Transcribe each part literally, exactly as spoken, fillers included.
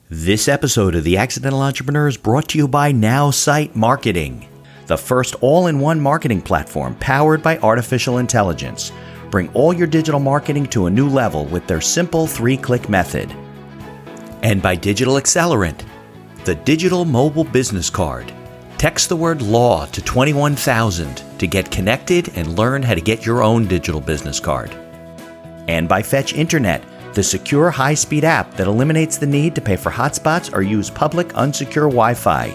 This episode of The Accidental Entrepreneur is brought to you by NowSite Marketing, the first all-in-one marketing platform powered by artificial intelligence. Bring all your digital marketing to a new level with their simple three-click method. And by Digital Accelerant, the digital mobile business card. Text the word law to twenty-one thousand to get connected and learn how to get your own digital business card. And by Fetch Internet, the secure high-speed app that eliminates the need to pay for hotspots or use public unsecure Wi-Fi.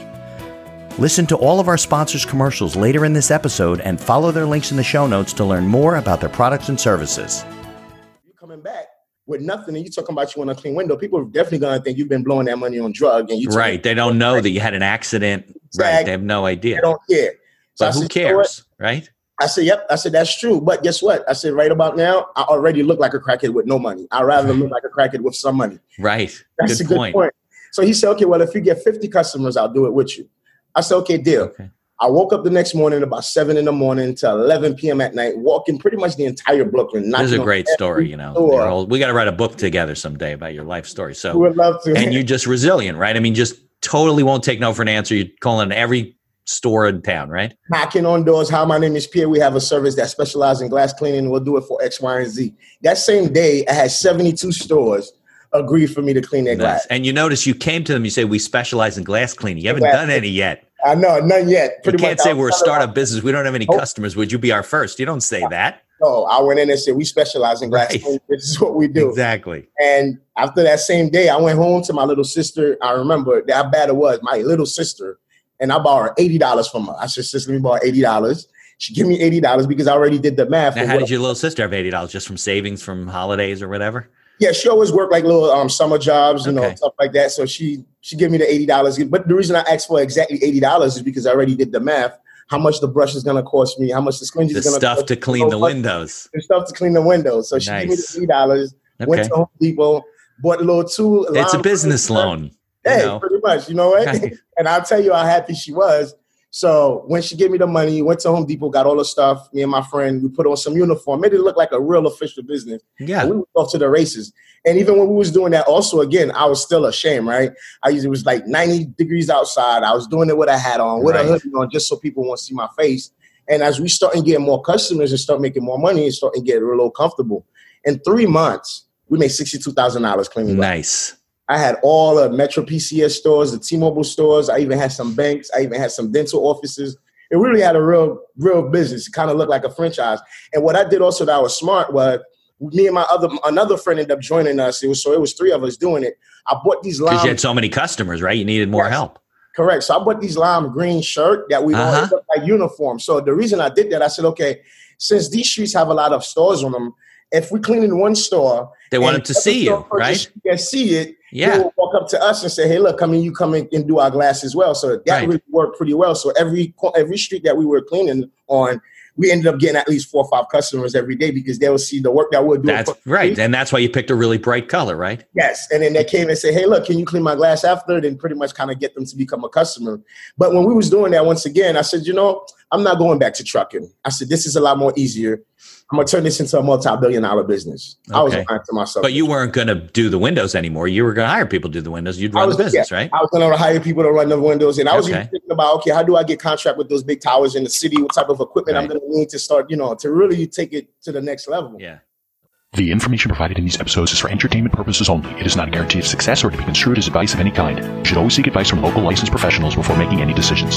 Listen to all of our sponsors' commercials later in this episode and follow their links in the show notes to learn more about their products and services. You're coming back with nothing and you're talking about you want a clean window. People are definitely going to think you've been blowing that money on drug. And you Right. They don't know that you had an accident. Exactly. Right. They have no idea. They don't care. So but who said, cares, you know right? I said, yep. I said, that's true. But guess what? I said, right about now, I already look like a crackhead with no money. I'd rather look like a crackhead with some money. Right. That's good a good point. point. So he said, okay, well, if you get fifty customers, I'll do it with you. I said, okay, deal. Okay. I woke up the next morning about seven in the morning to eleven p.m. at night, walking pretty much the entire Brooklyn. This is a great story, you know. All, we got to write a book together someday about your life story. So, we would love to. And you're just resilient, right? I mean, just totally won't take no for an answer. You're calling every store in town, right? Knocking on doors. Hi, my name is Pierre. We have a service that specializes in glass cleaning. We'll do it for X, Y, and Z. That same day, I had seventy-two stores agree for me to clean their nice. glass. And you notice you came to them, you say, we specialize in glass cleaning. You haven't glass done any yet. I know, none yet. Pretty you can't much, say we're a startup business. We don't have any oh. customers. Would you be our first? You don't say no. that. No, I went in and said, we specialize in glass right. cleaning. This is what we do. Exactly. And after that same day, I went home to my little sister. I remember how bad it was. My little sister. And I borrowed eighty dollars from her. I said, sister, let me borrow eighty dollars. She gave me eighty dollars because I already did the math. Now, how did your little sister have eighty dollars? Just from savings from holidays or whatever? Yeah, she always worked like little um, summer jobs, you okay. know, stuff like that. So she she gave me the eighty dollars. But the reason I asked for exactly eighty dollars is because I already did the math. How much the brush is going to cost me, how much the sponge is going to cost me. The stuff to clean the windows. The stuff to clean the windows. So she nice. gave me the eighty dollars, okay. went to Home Depot, bought a little two. It's a business loan. Hey, you know? pretty much, you know what? Right. And I'll tell you how happy she was. So when she gave me the money, went to Home Depot, got all the stuff. Me and my friend, we put on some uniform, made it look like a real official business. Yeah. And we went off to the races. And even when we was doing that, also, again, I was still ashamed, right? I used, it was like ninety degrees outside. I was doing it with a hat on, with right. a hoodie on, just so people won't see my face. And as we started getting more customers and start making more money and starting getting a little comfortable, in three months, we made sixty-two thousand dollars cleaning. Nice. I had all the Metro P C S stores, the T-Mobile stores. I even had some banks. I even had some dental offices. It really had a real, real business. It kind of looked like a franchise. And what I did also that was smart was me and my other another friend ended up joining us. It was so it was three of us doing it. I bought these lime. Because you had so many customers, right? You needed more yes. help. Correct. So I bought these lime green shirt that we uh-huh. all look like uniform. So the reason I did that, I said, okay, since these streets have a lot of stores on them, if we clean in one store, they want them to see you, right? Can see it. Yeah. They will walk up to us and say, hey, look, come in, you come in and do our glass as well. So that right. really worked pretty well. So every every street that we were cleaning on, we ended up getting at least four or five customers every day because they will see the work that we're doing. That's right. And that's why you picked a really bright color, right? Yes. And then they came and said, hey, look, can you clean my glass after? Then pretty much kind of get them to become a customer. But when we was doing that, once again, I said, you know, I'm not going back to trucking. I said, this is a lot more easier. I'm going to turn this into a multi-billion dollar business. Okay. I was lying to myself. But you weren't going to do the windows anymore. You were going to hire people to do the windows. You'd run was, the business, yeah, right? I was going to hire people to run the windows. And I was okay. even thinking about, okay, how do I get contract with those big towers in the city? What type of equipment right. I'm going to need to start, you know, to really take it to the next level. Yeah. The information provided in these episodes is for entertainment purposes only. It is not a guarantee of success or to be construed as advice of any kind. You should always seek advice from local licensed professionals before making any decisions.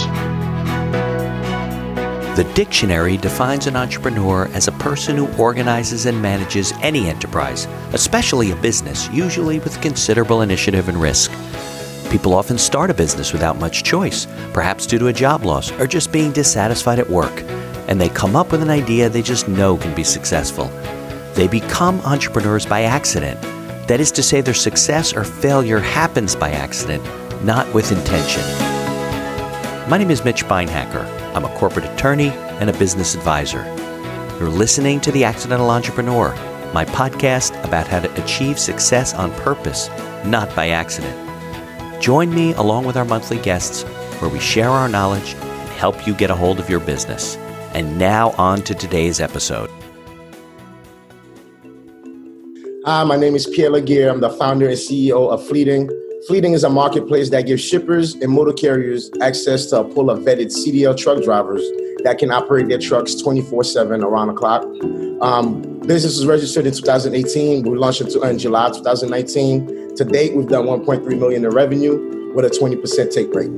The dictionary defines an entrepreneur as a person who organizes and manages any enterprise, especially a business, usually with considerable initiative and risk. People often start a business without much choice, perhaps due to a job loss or just being dissatisfied at work, and they come up with an idea they just know can be successful. They become entrepreneurs by accident. That is to say, their success or failure happens by accident, not with intention. My name is Mitch Beinhacker. I'm a corporate attorney and a business advisor. You're listening to The Accidental Entrepreneur, my podcast about how to achieve success on purpose, not by accident. Join me along with our monthly guests where we share our knowledge and help you get a hold of your business. And now on to today's episode. Hi, my name is Pierre Laguerre. I'm the founder and C E O of Fleeting. Fleeting is a marketplace that gives shippers and motor carriers access to a pool of vetted C D L truck drivers that can operate their trucks twenty-four seven around the clock. Um, business was registered in two thousand eighteen. We launched in, in July two thousand nineteen. To date, we've done one point three million dollars in revenue with a twenty percent take rate.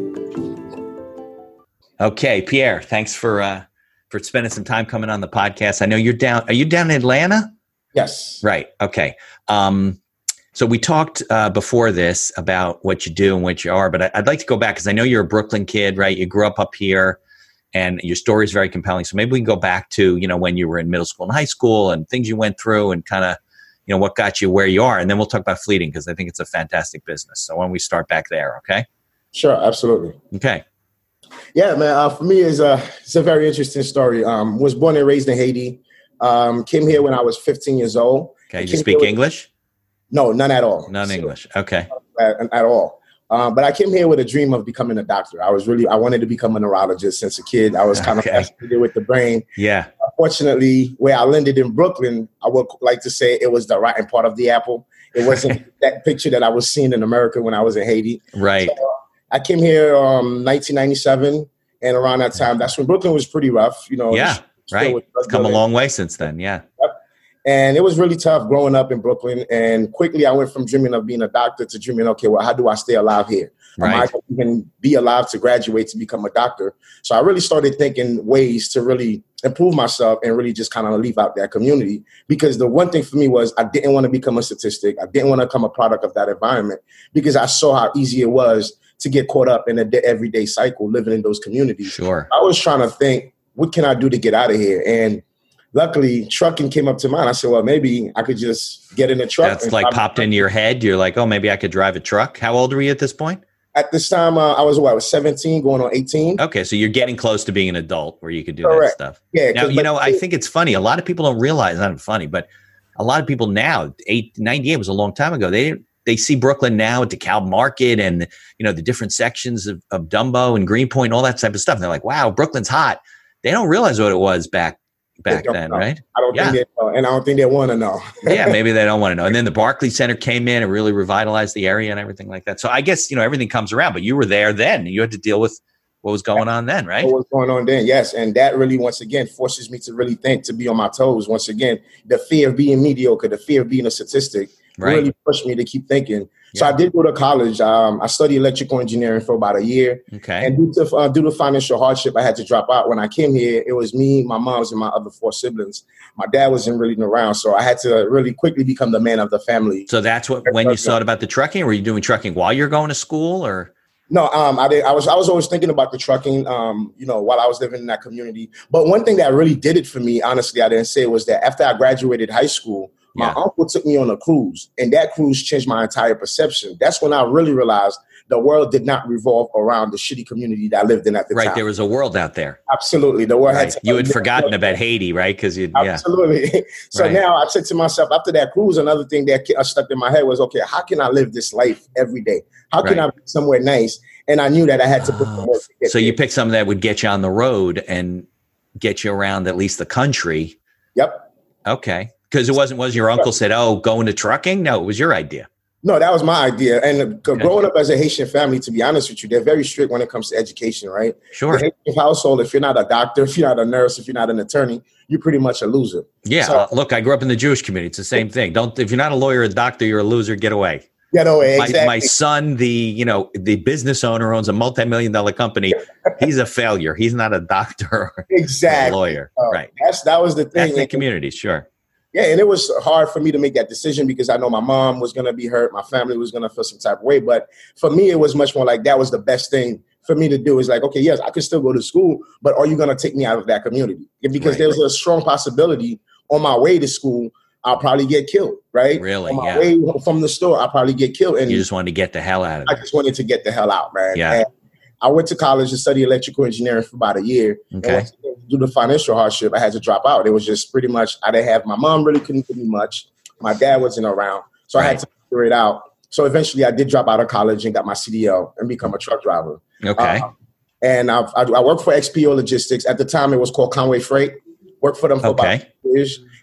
Okay, Pierre, thanks for uh, for spending some time coming on the podcast. I know you're down. Are you down in Atlanta? Yes. Right. Okay. Um, so we talked uh, before this about what you do and what you are, but I, I'd like to go back because I know you're a Brooklyn kid, right? You grew up up here, and your story is very compelling. So maybe we can go back to, you know, when you were in middle school and high school and things you went through and kind of, you know, what got you where you are. And then we'll talk about Fleeting because I think it's a fantastic business. So why don't we start back there, okay? Sure, absolutely. Okay. Yeah, man. Uh, for me, it's a, it's a very interesting story. Um, was born and raised in Haiti. Um, came here when I was fifteen years old. Okay. You speak English? No, none at all. None so, English. Okay. At, at all. Um, but I came here with a dream of becoming a doctor. I was really, I wanted to become a neurologist since a kid. I was kind okay. of fascinated with the brain. Yeah. Unfortunately, where I landed in Brooklyn, I would like to say it was the rotten part of the apple. It wasn't that picture that I was seeing in America when I was in Haiti. Right. So, I came here um nineteen ninety-seven, and around that time, that's when Brooklyn was pretty rough. You know. Yeah. Right. It's come a long way since then. Yeah. Yep. And it was really tough growing up in Brooklyn. And quickly, I went from dreaming of being a doctor to dreaming, okay, well, how do I stay alive here? Right. Am I going to even be alive to graduate to become a doctor? So I really started thinking ways to really improve myself and really just kind of leave out that community. Because the one thing for me was I didn't want to become a statistic. I didn't want to become a product of that environment because I saw how easy it was to get caught up in the everyday cycle living in those communities. Sure. I was trying to think, what can I do to get out of here? And luckily, trucking came up to mind. I said, well, maybe I could just get in a truck. That's like popped into your head. You're like, oh, maybe I could drive a truck. How old were you at this point? At this time, uh, I was what, I was seventeen, going on eighteen. Okay, so you're getting close to being an adult where you could do Correct. that stuff. Yeah. Now, you know, I think it's funny. A lot of people don't realize, not funny, but a lot of people now, eight, ninety-eight was a long time ago. They they see Brooklyn now at DeKalb Market and, you know, the different sections of, of Dumbo and Greenpoint, all that type of stuff. And they're like, wow, Brooklyn's hot. They don't realize what it was back back then, know. right? I don't yeah. think they know, and I don't think they want to know. Yeah, maybe they don't want to know. And then the Barclays Center came in and really revitalized the area and everything like that. So I guess, you know, everything comes around, but you were there then. You had to deal with what was going on then, right? What was going on then, yes. And that really, once again, forces me to really think, to be on my toes. Once again, the fear of being mediocre, the fear of being a statistic right. really pushed me to keep thinking. Yeah. So I did go to college. Um, I studied electrical engineering for about a year. Okay. And due to, uh, due to financial hardship, I had to drop out. When I came here, it was me, my mom's, and my other four siblings. My dad wasn't really around, so I had to really quickly become the man of the family. So that's what when you thought about the trucking? Were you doing trucking while you're going to school, or? No, um, I did. I was I was always thinking about the trucking, um, you know, while I was living in that community. But one thing that really did it for me, honestly, I didn't say, was that after I graduated high school, my yeah. uncle took me on a cruise, and that cruise changed my entire perception. That's when I really realized the world did not revolve around the shitty community that I lived in at the right, time. Right, there was a world out there. Absolutely, the world right. had. To, you had forgotten about Haiti, right? Because you, yeah, absolutely. So right. now I said to myself, after that cruise, another thing that stuck in my head was, okay, how can I live this life every day? How can right. I be somewhere nice? And I knew that I had to put some work to get So there. you picked something that would get you on the road and get you around at least the country. Yep. Okay. Because it wasn't, was your uncle said, oh, go into trucking? No, it was your idea. No, that was my idea. And okay. growing up as a Haitian family, to be honest with you, they're very strict when it comes to education, right? Sure. The Haitian household, if you're not a doctor, if you're not a nurse, if you're not an attorney, you're pretty much a loser. Yeah. So, uh, look, I grew up in the Jewish community. It's the same thing. Don't, if you're not a lawyer or a doctor, you're a loser, get away. Get away. Exactly. My, my son, the, you know, the business owner, owns a multi-million dollar company. He's a failure. He's not a doctor or exactly. a lawyer. Uh, right. That's, that was the thing. Ethnic communities, sure. Yeah, and it was hard for me to make that decision because I know my mom was going to be hurt. My family was going to feel some type of way. But for me, it was much more like that was the best thing for me to do. Is like, okay, yes, I could still go to school, but are you going to take me out of that community? Because right. there was a strong possibility on my way to school, I'll probably get killed, right? Really? On my yeah. way from the store, I'll probably get killed. And you just wanted to get the hell out of it. I just wanted to get the hell out, man. Yeah. And I went to college to study electrical engineering for about a year. Okay. And due to financial hardship, I had to drop out. It was just pretty much, I didn't have, my mom really couldn't give me much. My dad wasn't around. So right. I had to figure it out. So eventually I did drop out of college and got my C D L and become a truck driver. Okay. Um, and I've, I, I worked for X P O Logistics. At the time, it was called Conway Freight. Worked for them for okay. about years.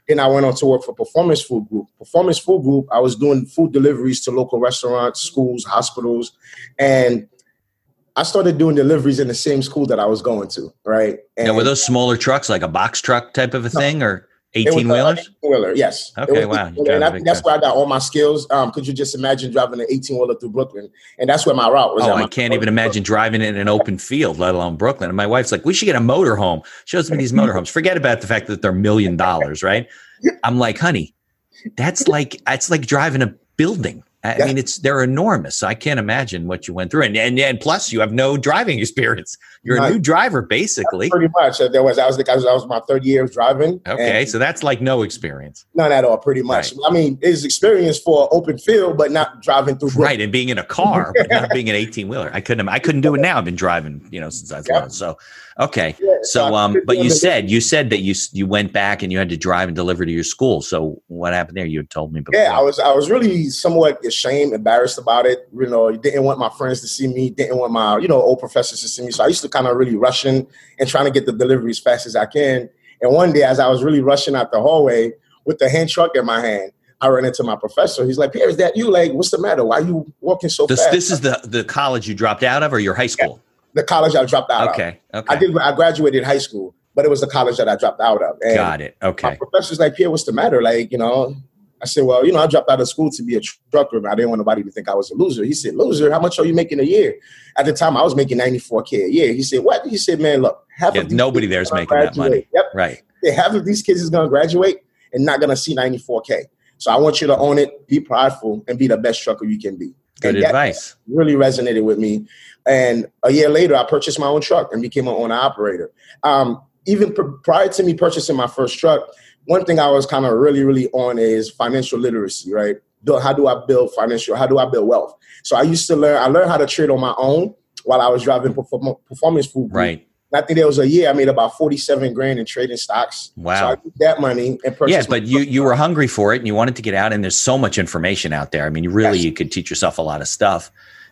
Then I went on to work for Performance Food Group. Performance Food Group, I was doing food deliveries to local restaurants, schools, hospitals. And I started doing deliveries in the same school that I was going to, right? And now, were those smaller trucks, like a box truck type of a no, thing, or eighteen-wheelers? eighteen-wheeler, yes. Okay, wow. And I think that's where I got all my skills. Um, could you just imagine driving an eighteen-wheeler through Brooklyn? And that's where my route was. Oh, at. I can't even imagine driving it in an open field, let alone Brooklyn. And my wife's like, we should get a motorhome. Shows me these motorhomes. Forget about the fact that they're a million dollars, right? I'm like, honey, that's like, it's like driving a building. I yeah. mean, it's they're enormous. So I can't imagine what you went through, and and, and plus you have no driving experience. You're right. a new driver, basically. Pretty much. There was I was I was, I was my third year of driving. Okay, so that's like no experience. None at all. Pretty much. Right. I mean, it's experience for open field, but not driving through. Right, and being in a car, but not being an eighteen wheeler. I couldn't. I couldn't do it now. I've been driving, you know, since I was yep. little. So, okay. Yeah, so, um, but you said you said that you you went back and you had to drive and deliver to your school. So what happened there? You had told me before. Yeah, I was I was really somewhat ashamed, embarrassed about it. You know, didn't want my friends to see me, didn't want my, you know, old professors to see me. So I used to kind of really rush in and trying to get the delivery as fast as I can. And one day, as I was really rushing out the hallway with the hand truck in my hand, I ran into my professor. He's like, Pierre, is that you? Like, what's the matter? Why are you walking so this, fast? This is the, the college you dropped out of, or your high school? Yeah, the college I dropped out okay, of. Okay. I did. I graduated high school, but it was the college that I dropped out of. And got it. Okay. my professor's like, Pierre, what's the matter? Like, you know, I said, well, you know, I dropped out of school to be a trucker. I didn't want nobody to think I was a loser. He said, loser? How much are you making a year? At the time, I was making ninety-four K a year. He said, what? He said, man, look, half yeah, of these nobody there's making graduate. that money. Yep. Right. Yeah, half of these kids is going to graduate and not going to see ninety-four K. So I want you to own it, be prideful, and be the best trucker you can be. Good and advice. Really resonated with me. And a year later, I purchased my own truck and became an owner operator. Um, even pr- prior to me purchasing my first truck, one thing I was kind of really, really on is financial literacy, right? How do I build financial, how do I build wealth? So I used to learn, I learned how to trade on my own while I was driving perform- Performance Food Group. Right. And I think there was a year I made about forty-seven grand in trading stocks. Wow. So I took that money and purchased. Yes, but you, you were hungry for it and you wanted to get out, and there's so much information out there. I mean, you really, yes. you could teach yourself a lot of stuff.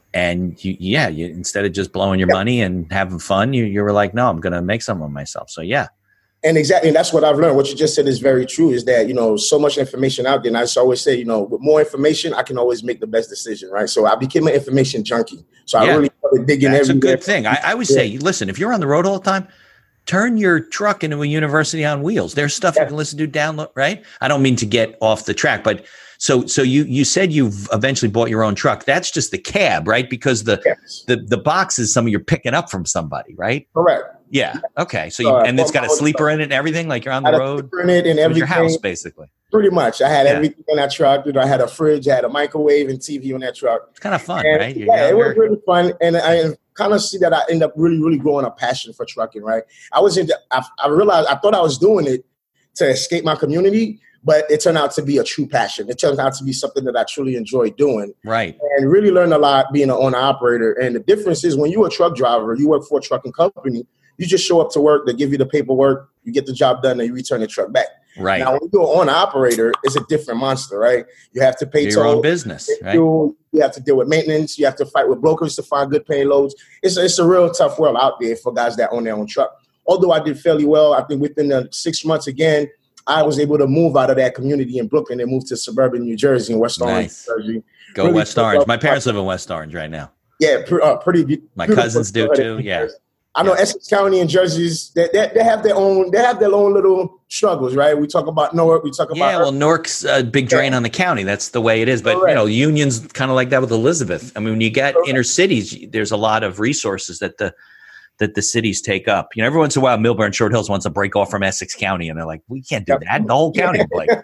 And you, yeah, you, instead of just blowing your yep. money and having fun, you, you were like, no, I'm going to make something of myself. So yeah. And exactly, and that's what I've learned. What you just said is very true, is that, you know, so much information out there. And I just always say, you know, with more information, I can always make the best decision, right? So I became an information junkie. So yeah. I really started digging That's everywhere. a good thing. I, I would yeah. say, listen, if you're on the road all the time, turn your truck into a university on wheels. There's stuff yeah. you can listen to, download, right? I don't mean to get off the track, but so so you you said you've eventually bought your own truck. That's just the cab, right? Because the yes. the, the box is something you're picking up from somebody, right? Correct. Yeah. Okay. So, you, uh, and it's got a sleeper in it and everything, like you're on the I had road. A sleeper in it and everything. Your house, basically. Pretty much. I had yeah. everything in that truck. You know, I had a fridge, I had a microwave and T V on that truck. It's kind of fun, and, right? You're yeah, younger. it was really fun. And I kind of see that I end up really, really growing a passion for trucking, right? I was into, I, I realized, I thought I was doing it to escape my community, but it turned out to be a true passion. It turned out to be something that I truly enjoy doing. Right. And really learned a lot being an owner operator. And the difference is when you're a truck driver, you work for a trucking company, you just show up to work, they give you the paperwork, you get the job done, and you return the truck back. Right. Now, when you're an owner operator, it's a different monster, right? You have to pay your toll, own business, right? You, you have to deal with maintenance. You have to fight with brokers to find good paying loads. It's, it's a real tough world out there for guys that own their own truck. Although I did fairly well, I think within the six months, again, I was able to move out of that community in Brooklyn and move to suburban New Jersey and West Orange, nice. New Jersey. Go really West Orange. My parents live in West Orange right now. Yeah, pr- uh, pretty. My cousins do too. Yeah. I know yeah. Essex County and Jersey's, they, they, they have their own, they have their own little struggles, right? We talk about Newark, we talk about. Yeah, well, Newark's a big drain yeah. on the county. That's the way it is. But, Correct. you know, Union's kind of like that with Elizabeth. I mean, when you get Correct. inner cities, there's a lot of resources that the that the cities take up. You know, every once in a while, Millburn Short Hills wants to break off from Essex County, and they're like, we can't do that. The whole county will break.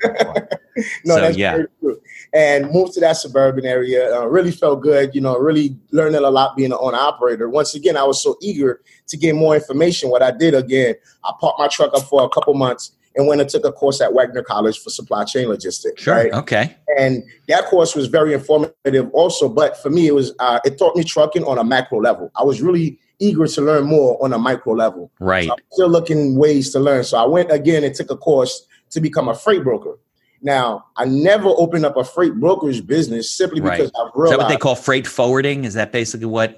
No, so, that's yeah. very true. And moved to that suburban area. Uh, really felt good. You know, really learning a lot being an owner operator. Once again, I was so eager to get more information. What I did again, I parked my truck up for a couple months and went and took a course at Wagner College for supply chain logistics. Sure. Right? Okay. And that course was very informative also. But for me, it was uh, it taught me trucking on a macro level. I was really eager to learn more on a micro level. Right. So I'm still looking ways to learn. So I went again and took a course to become a freight broker. Now, I never opened up a freight brokerage business simply because right. I've realized. Is that what they call freight forwarding? Is that basically what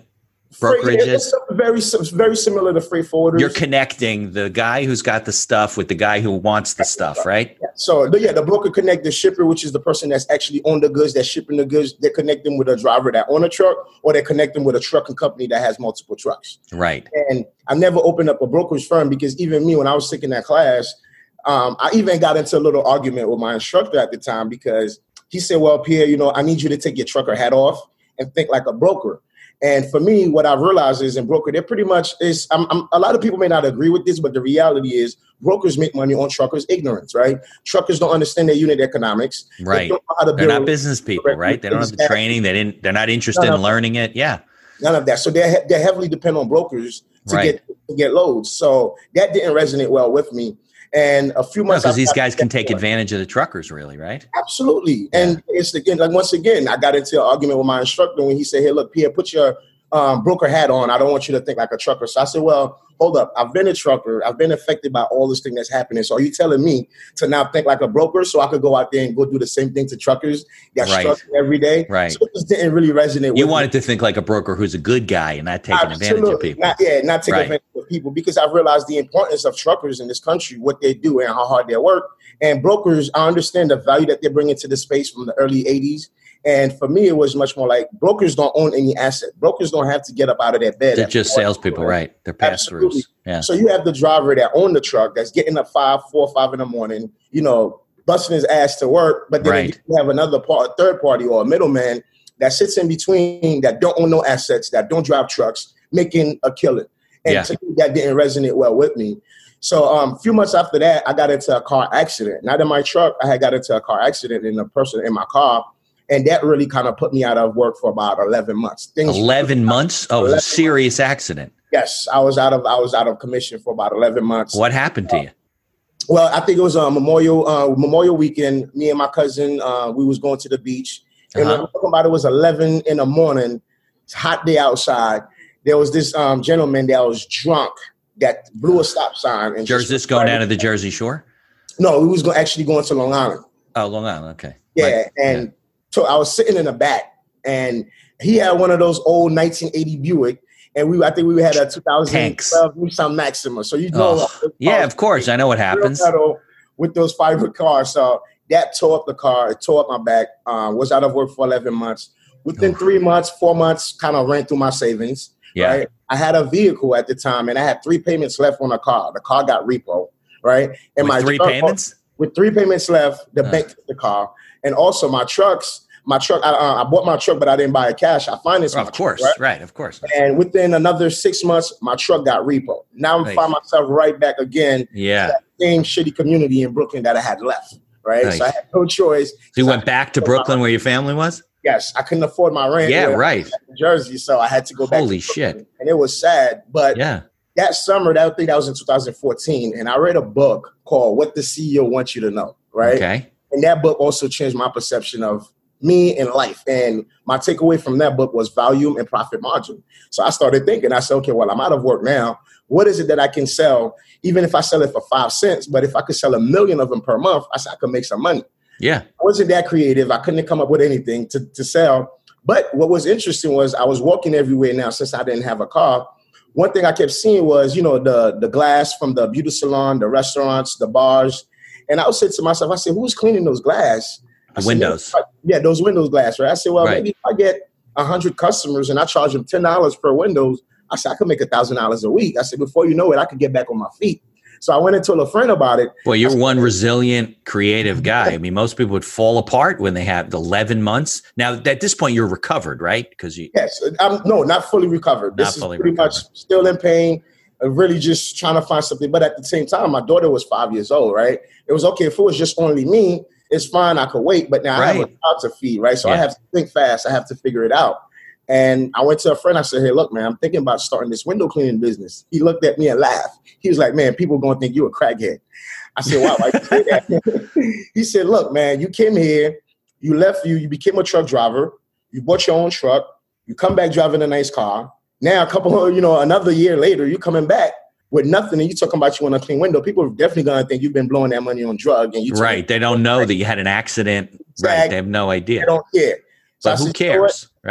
brokerages? It's very, very similar to freight forwarders. You're connecting the guy who's got the stuff with the guy who wants the stuff, right? Yeah. So, yeah, the broker connect the shipper, which is the person that's actually on the goods, that's shipping the goods. They connect them with a driver that own a truck, or they connect them with a trucking company that has multiple trucks. Right. And I never opened up a brokerage firm because even me, when I was taking that class, um, I even got into a little argument with my instructor at the time because he said, well, Pierre, you know, I need you to take your trucker hat off and think like a broker. And for me, what I realized is in broker, they're pretty much is I'm, I'm, a lot of people may not agree with this, but the reality is brokers make money on truckers' ignorance, right? Truckers don't understand their unit economics. Right. They don't know how to they're not business people, right? They don't have the training. They didn't. They're not interested in learning it. Yeah. None of that. So they they heavily depend on brokers to right. get to get loads. So that didn't resonate well with me. And a few months because no, these guys can take advantage of the truckers, really, right? Absolutely. Yeah. And it's again, like once again, I got into an argument with my instructor when he said, "Hey, look, Pierre, put your um, broker hat on. I don't want you to think like a trucker." So I said, "Well, hold up. I've been a trucker. I've been affected by all this thing that's happening. So are you telling me to now think like a broker so I could go out there and go do the same thing to truckers that right. struggle every day?" Right. So it just didn't really resonate. You with wanted me. to think like a broker who's a good guy and not taking Absolutely. advantage of people. Not, yeah, not taking right. advantage of people because I realized the importance of truckers in this country, what they do and how hard they work. And brokers, I understand the value that they bring into the space from the early eighties. And for me, it was much more like brokers don't own any asset. Brokers don't have to get up out of their bed. They're just salespeople, right? They're pass-throughs. Yeah. So you have the driver that own the truck that's getting up five, four, or five in the morning, you know, busting his ass to work. But then right. you have another part, a third party or a middleman that sits in between that don't own no assets, that don't drive trucks, making a killing. And yeah. to me, that didn't resonate well with me. So um, a few months after that, I got into a car accident. Not in my truck. I had got into a car accident in a person in my car. And that really kind of put me out of work for about eleven months. Things eleven months? Oh, it was a serious accident. Yes, I was out of I was out of commission for about eleven months. What happened to you? Uh, well, I think it was a Memorial uh, Memorial weekend. Me and my cousin, uh, we was going to the beach. And uh-huh. when I'm talking about it was eleven in the morning. It's a hot day outside. There was this um, gentleman that was drunk that blew a stop sign. And Jersey, this going down to the Jersey Shore? No, we was go- actually going to Long Island. Oh, Long Island. Okay. Yeah, right. and. Yeah. So I was sitting in the back, and he had one of those old nineteen eighty Buick, and we I think we had a two thousand twelve Nissan Maxima. So you know, oh, yeah, of course, I know what happens with those fiber cars. So that tore up the car, it tore up my back. Um, was out of work for eleven months. Within oh. three months, four months, kind of ran through my savings. Yeah, right? I had a vehicle at the time, and I had three payments left on the car. The car got repo, right? And with my three truck, payments. With three payments left, the uh. bank took the car. And also my trucks, my truck, I, uh, I bought my truck, but I didn't buy it cash. I financed oh, my Of course, truck, right? right, of course. And within another six months, my truck got repo. Now I nice. find myself right back again yeah. in that same shitty community in Brooklyn that I had left, right? Nice. So I had no choice. So you so went back to Brooklyn where your family was? Yes, I couldn't afford my rent. Yeah, right. In Jersey, so I had to go back. Holy to shit. And it was sad, but yeah. that summer, that I think that was in two thousand fourteen, and I read a book called What the C E O Wants You to Know, right? Okay. And that book also changed my perception of me and life. And my takeaway from that book was volume and profit margin. So I started thinking, I said, okay, well, I'm out of work now. What is it that I can sell, even if I sell it for five cents, but if I could sell a million of them per month, I said I could make some money. Yeah. I wasn't that creative. I couldn't come up with anything to, to sell. But what was interesting was I was walking everywhere now since I didn't have a car. One thing I kept seeing was, you know, the, the glass from the beauty salon, the restaurants, the bars. And I would say to myself, I said, who's cleaning those glass? The windows. Said, yeah, those windows glass, right? I said, well, right. maybe if I get one hundred customers and I charge them ten dollars per windows, I said, I could make one thousand dollars a week. I said, before you know it, I could get back on my feet. So I went and told a friend about it. Well, you're said, one resilient, creative guy. I mean, most people would fall apart when they have the eleven months. Now, at this point, you're recovered, right? Because you Yes. I'm, no, not fully recovered. Not This is fully pretty recovered. much still in pain, uh, really just trying to find something. But at the same time, my daughter was five years old, right? It was okay. If it was just only me, it's fine. I could wait. But now I have Right. a child to feed, right? So Yeah. I have to think fast. I have to figure it out. And I went to a friend. I said, hey, look, man, I'm thinking about starting this window cleaning business. He looked at me and laughed. He was like, man, people are going to think you're a crackhead. I said, wow, why you say that? He said, look, man, you came here, you left, you, you became a truck driver, you bought your own truck, you come back driving a nice car. Now, a couple of, you know, another year later, you're coming back with nothing and you're talking about you want a clean window. People are definitely going to think you've been blowing that money on drug. And you right. They don't know that you had an accident. Exactly. Right. They have no idea. They don't care. So but who cares, right?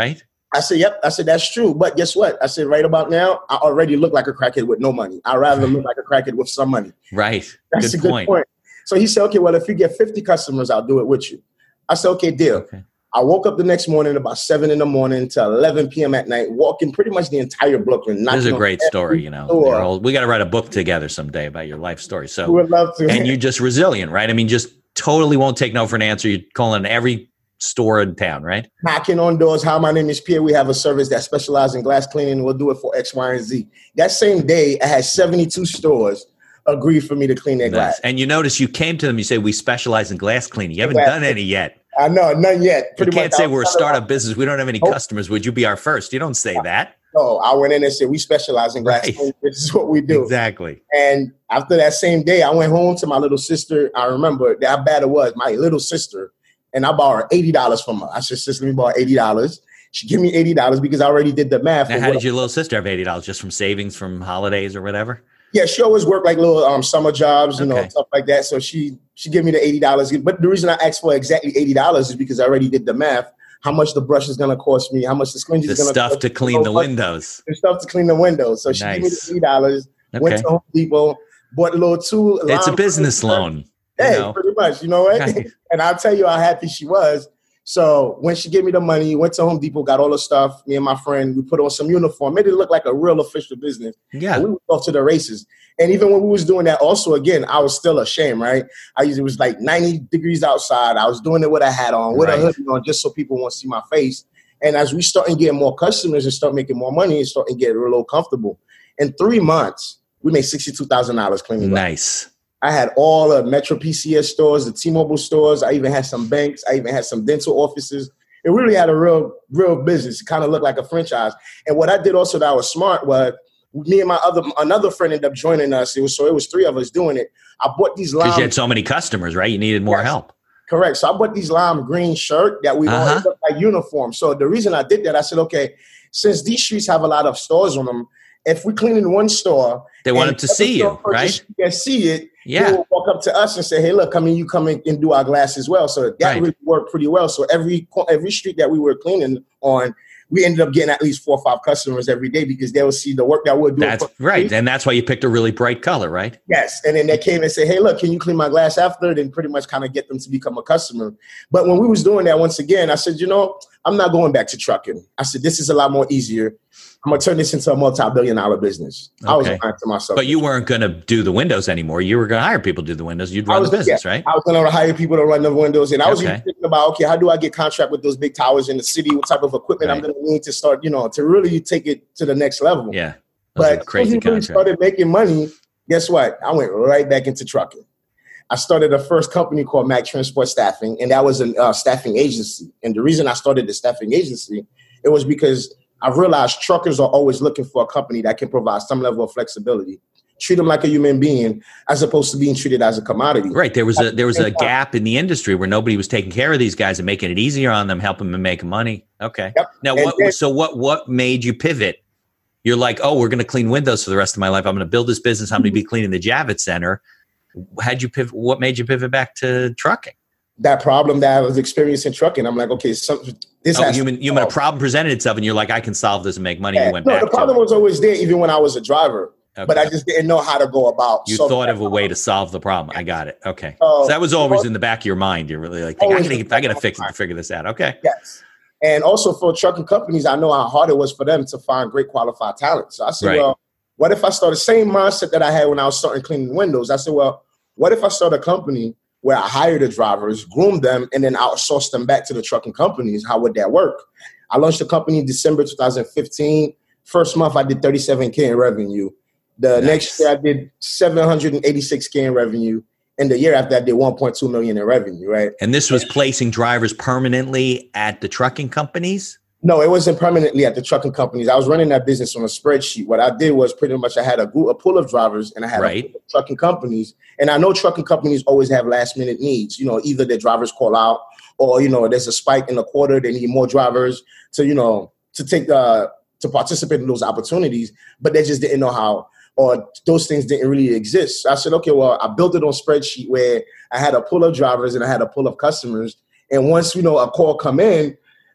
I said, yep. I said, that's true. But guess what? I said, right about now, I already look like a crackhead with no money. I'd rather look like a crackhead with some money. Right. That's good a good point. point. So he said, okay, well, if you get fifty customers, I'll do it with you. I said, okay, deal. Okay. I woke up the next morning about seven in the morning to eleven p.m. at night, walking pretty much the entire Brooklyn. This is a great story, you know. All, we got to write a book together someday about your life story. So we would love to. And you're just resilient, right? I mean, just totally won't take no for an answer. You're calling every store in town, right? Knocking on doors. Hi, my name is Pierre. We have a service that specializes in glass cleaning. We'll do it for X, Y, and Z. That same day, I had seventy-two stores agree for me to clean their glass. And you notice you came to them, you say, we specialize in glass cleaning. You haven't glass done any yet. I know, none yet. Pretty you can't much, say we're a startup business. We don't have any oh. customers. Would you be our first? You don't say that. No, I went in and said, we specialize in glass right. cleaning. This is what we do. Exactly. And after that same day, I went home to my little sister. I remember how bad it was. My little sister. And I borrowed eighty dollars from her. I said, sister, let me borrow eighty dollars. She gave me eighty dollars because I already did the math. Now, how did your little sister have eighty dollars? Just from savings from holidays or whatever? Yeah, she always worked like little um, summer jobs, you okay. know, stuff like that. So she she gave me the eighty dollars. But the reason I asked for exactly eighty dollars is because I already did the math. How much the brush is going to cost me, how much the sponge is going to cost me. The stuff to clean the windows. The stuff to clean the windows. So she nice. gave me the eighty dollars, okay. went to Home Depot, bought a little two. It's a business loan. Hey, know. pretty much. You know what? Nice. And I'll tell you how happy she was. So when she gave me the money, went to Home Depot, got all the stuff. Me and my friend, we put on some uniform, made it look like a real official business. Yeah, and we went off to the races. And even when we was doing that, also again, I was still ashamed, right? I used, it was like ninety degrees outside. I was doing it with a hat on, with right. a hoodie on, just so people won't see my face. And as we started getting more customers and start making more money, and starting to get a little comfortable. In three months, we made sixty-two thousand dollars cleaning. Nice. Up. I had all the Metro P C S stores, the T-Mobile stores. I even had some banks. I even had some dental offices. It really had a real, real business. It kind of looked like a franchise. And what I did also that was smart was me and my other another friend ended up joining us. It was so it was three of us doing it. I bought these lime. Because you had so many customers, right? You needed more yes. help. Correct. So I bought these lime green shirt that we uh-huh. all look like uniform. So the reason I did that, I said, okay, since these streets have a lot of stores on them, if we clean in one store, they want them to see you, right? You can see it. Yeah. They will walk up to us and say, hey, look, come in, you come in and do our glass as well. So that right. really worked pretty well. So every every street that we were cleaning on, we ended up getting at least four or five customers every day because they would see the work that we're doing. That's right. And that's why you picked a really bright color, right? Yes. And then they came and said, hey, look, can you clean my glass after? Then pretty much kind of get them to become a customer. But when we was doing that, once again, I said, you know, I'm not going back to trucking. I said, this is a lot more easier. I'm going to turn this into a multi-billion dollar business. Okay. I was lying to myself. But you weren't going to do the windows anymore. You were going to hire people to do the windows. You'd run was, the business, yeah, right? I was going to hire people to run the windows. And I was okay. even thinking about, okay, how do I get contract with those big towers in the city? What type of equipment right. I'm going to need to start, you know, to really take it to the next level. Yeah. But crazy when we started making money, guess what? I went right back into trucking. I started a first company called Mac Transport Staffing, and that was a uh, staffing agency. And the reason I started the staffing agency, it was because I realized truckers are always looking for a company that can provide some level of flexibility, treat them like a human being as opposed to being treated as a commodity. Right. There was a there was a gap in the industry where nobody was taking care of these guys and making it easier on them, helping them make money. Okay. Yep. Now, what, then, so what what made you pivot? You're like, oh, we're going to clean windows for the rest of my life. I'm going to build this business. I'm going to be cleaning the Javits Center. How'd you pivot? What made you pivot back to trucking? That problem that I was experiencing trucking. I'm like, okay, some, this oh, has you mean, you mean a problem presented itself and you're like, I can solve this and make money. Yeah, you went no, back the problem to was always there even when I was a driver, okay. but I just didn't know how to go about. You thought of a way to solve the problem. I got it. Okay. Uh, so that was always in the back of your mind. You're really like, I gotta, I gotta fix it to figure this out. Okay. Yes. And also for trucking companies, I know how hard it was for them to find great qualified talent. So I said, right. well, what if I start the same mindset that I had when I was starting cleaning windows? I said, well, what if I start a company where I hire the drivers, groom them, and then outsource them back to the trucking companies? How would that work? I launched the company in December twenty fifteen. First month, I did thirty-seven K in revenue. The nice. next year, I did seven hundred eighty-six K in revenue. And the year after, I did one point two million in revenue, right? And this was placing drivers permanently at the trucking companies? No, it wasn't permanently at the trucking companies. I was running that business on a spreadsheet. What I did was pretty much I had a, group, a pool of drivers and I had right. a pool of trucking companies. And I know trucking companies always have last minute needs. You know, either their drivers call out or, you know, there's a spike in the quarter. They need more drivers to, you know, to take the, to participate in those opportunities. But they just didn't know how, or those things didn't really exist. So I said, okay, well, I built it on spreadsheet where I had a pool of drivers and I had a pool of customers. And once, you know, a call come in,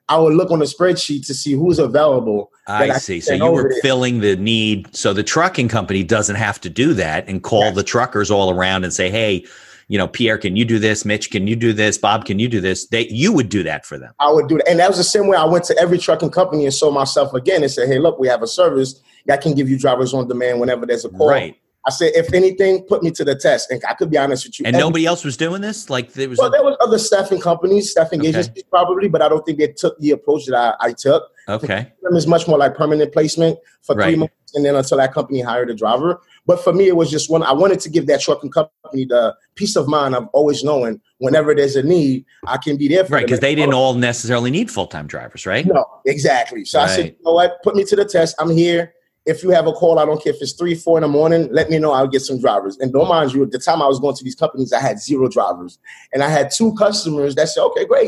I would look on the spreadsheet to see who's available. I, I see. So you were there. filling the need. So the trucking company doesn't have to do that and call yes. the truckers all around and say, hey, you know, Pierre, can you do this? Mitch, can you do this? Bob, can you do this? They, you would do that for them. I would do that. And that was the same way I went to every trucking company and sold myself again and said, hey, look, we have a service that can give you drivers on demand whenever there's a call. Right. I said, if anything, put me to the test. And I could be honest with you. And nobody else was doing this? Like there was Well, a- there was other staffing companies, staffing okay. agencies probably, but I don't think they took the approach that I, I took. Okay. It's much more like permanent placement for right. three months and then until that company hired a driver. But for me, it was just one. I wanted to give that trucking company the peace of mind of always knowing whenever there's a need, I can be there for right, them. Right, because they didn't all necessarily need full-time drivers, right? No, exactly. So right. I said, you know what? Put me to the test. I'm here. If you have a call, I don't care if it's three, four in the morning, let me know. I'll get some drivers. And don't mind you, at the time I was going to these companies, I had zero drivers. And I had two customers that said, okay, great.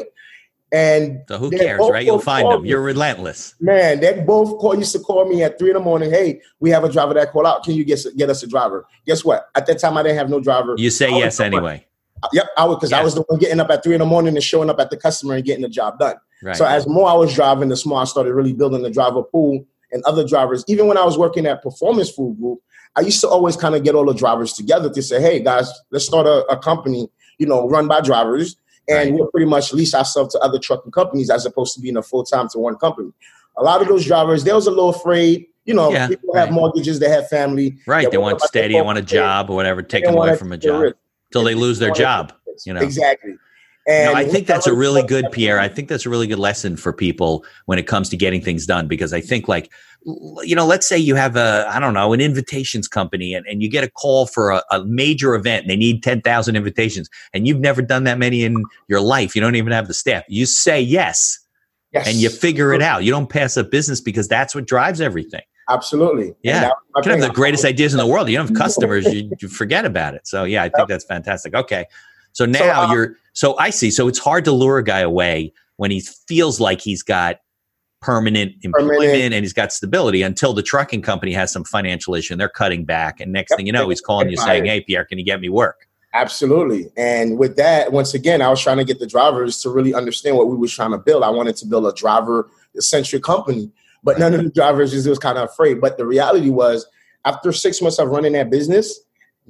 And so who cares, right? You'll find them. Me. You're relentless. Man, they both call, used to call me at three in the morning. Hey, we have a driver that call out. Can you get, get us a driver? Guess what? At that time, I didn't have no driver. You say yes anyway. One. Yep, I would, because yes. I was the one getting up at three in the morning and showing up at the customer and getting the job done. Right. So as more I was driving, the more I started really building the driver pool and other drivers. Even when I was working at Performance Food Group, I used to always kind of get all the drivers together to say, hey, guys, let's start a, a company, you know, run by drivers. And right. we'll pretty much lease ourselves to other trucking companies as opposed to being a full-time to one company. A lot of those drivers, they was a little afraid. You know, yeah, people right. have mortgages, they have family. Right, they, they want steady, they want a job or whatever, take them away from a job until they lose their job. You know, exactly. And no, I think that's a really good, Pierre. I think that's a really good lesson for people when it comes to getting things done, because I think, like, you know, let's say you have a, I don't know, an invitations company and, and you get a call for a, a major event and they need ten thousand invitations and you've never done that many in your life. You don't even have the staff. You say yes, yes. and you figure it out. You don't pass up business because that's what drives everything. Absolutely. Yeah. You can have the greatest ideas in the world. You don't have customers. you, you forget about it. So, yeah, I think that's fantastic. Okay. So now so, um, you're, so I see. So it's hard to lure a guy away when he feels like he's got permanent employment permanent. and he's got stability until the trucking company has some financial issue and they're cutting back. And next yep. thing you know, he's calling you saying, hey, Pierre, can you get me work? Absolutely. And with that, once again, I was trying to get the drivers to really understand what we were trying to build. I wanted to build a driver-centric company, but right. none of the drivers just was kind of afraid. But the reality was, after six months of running that business,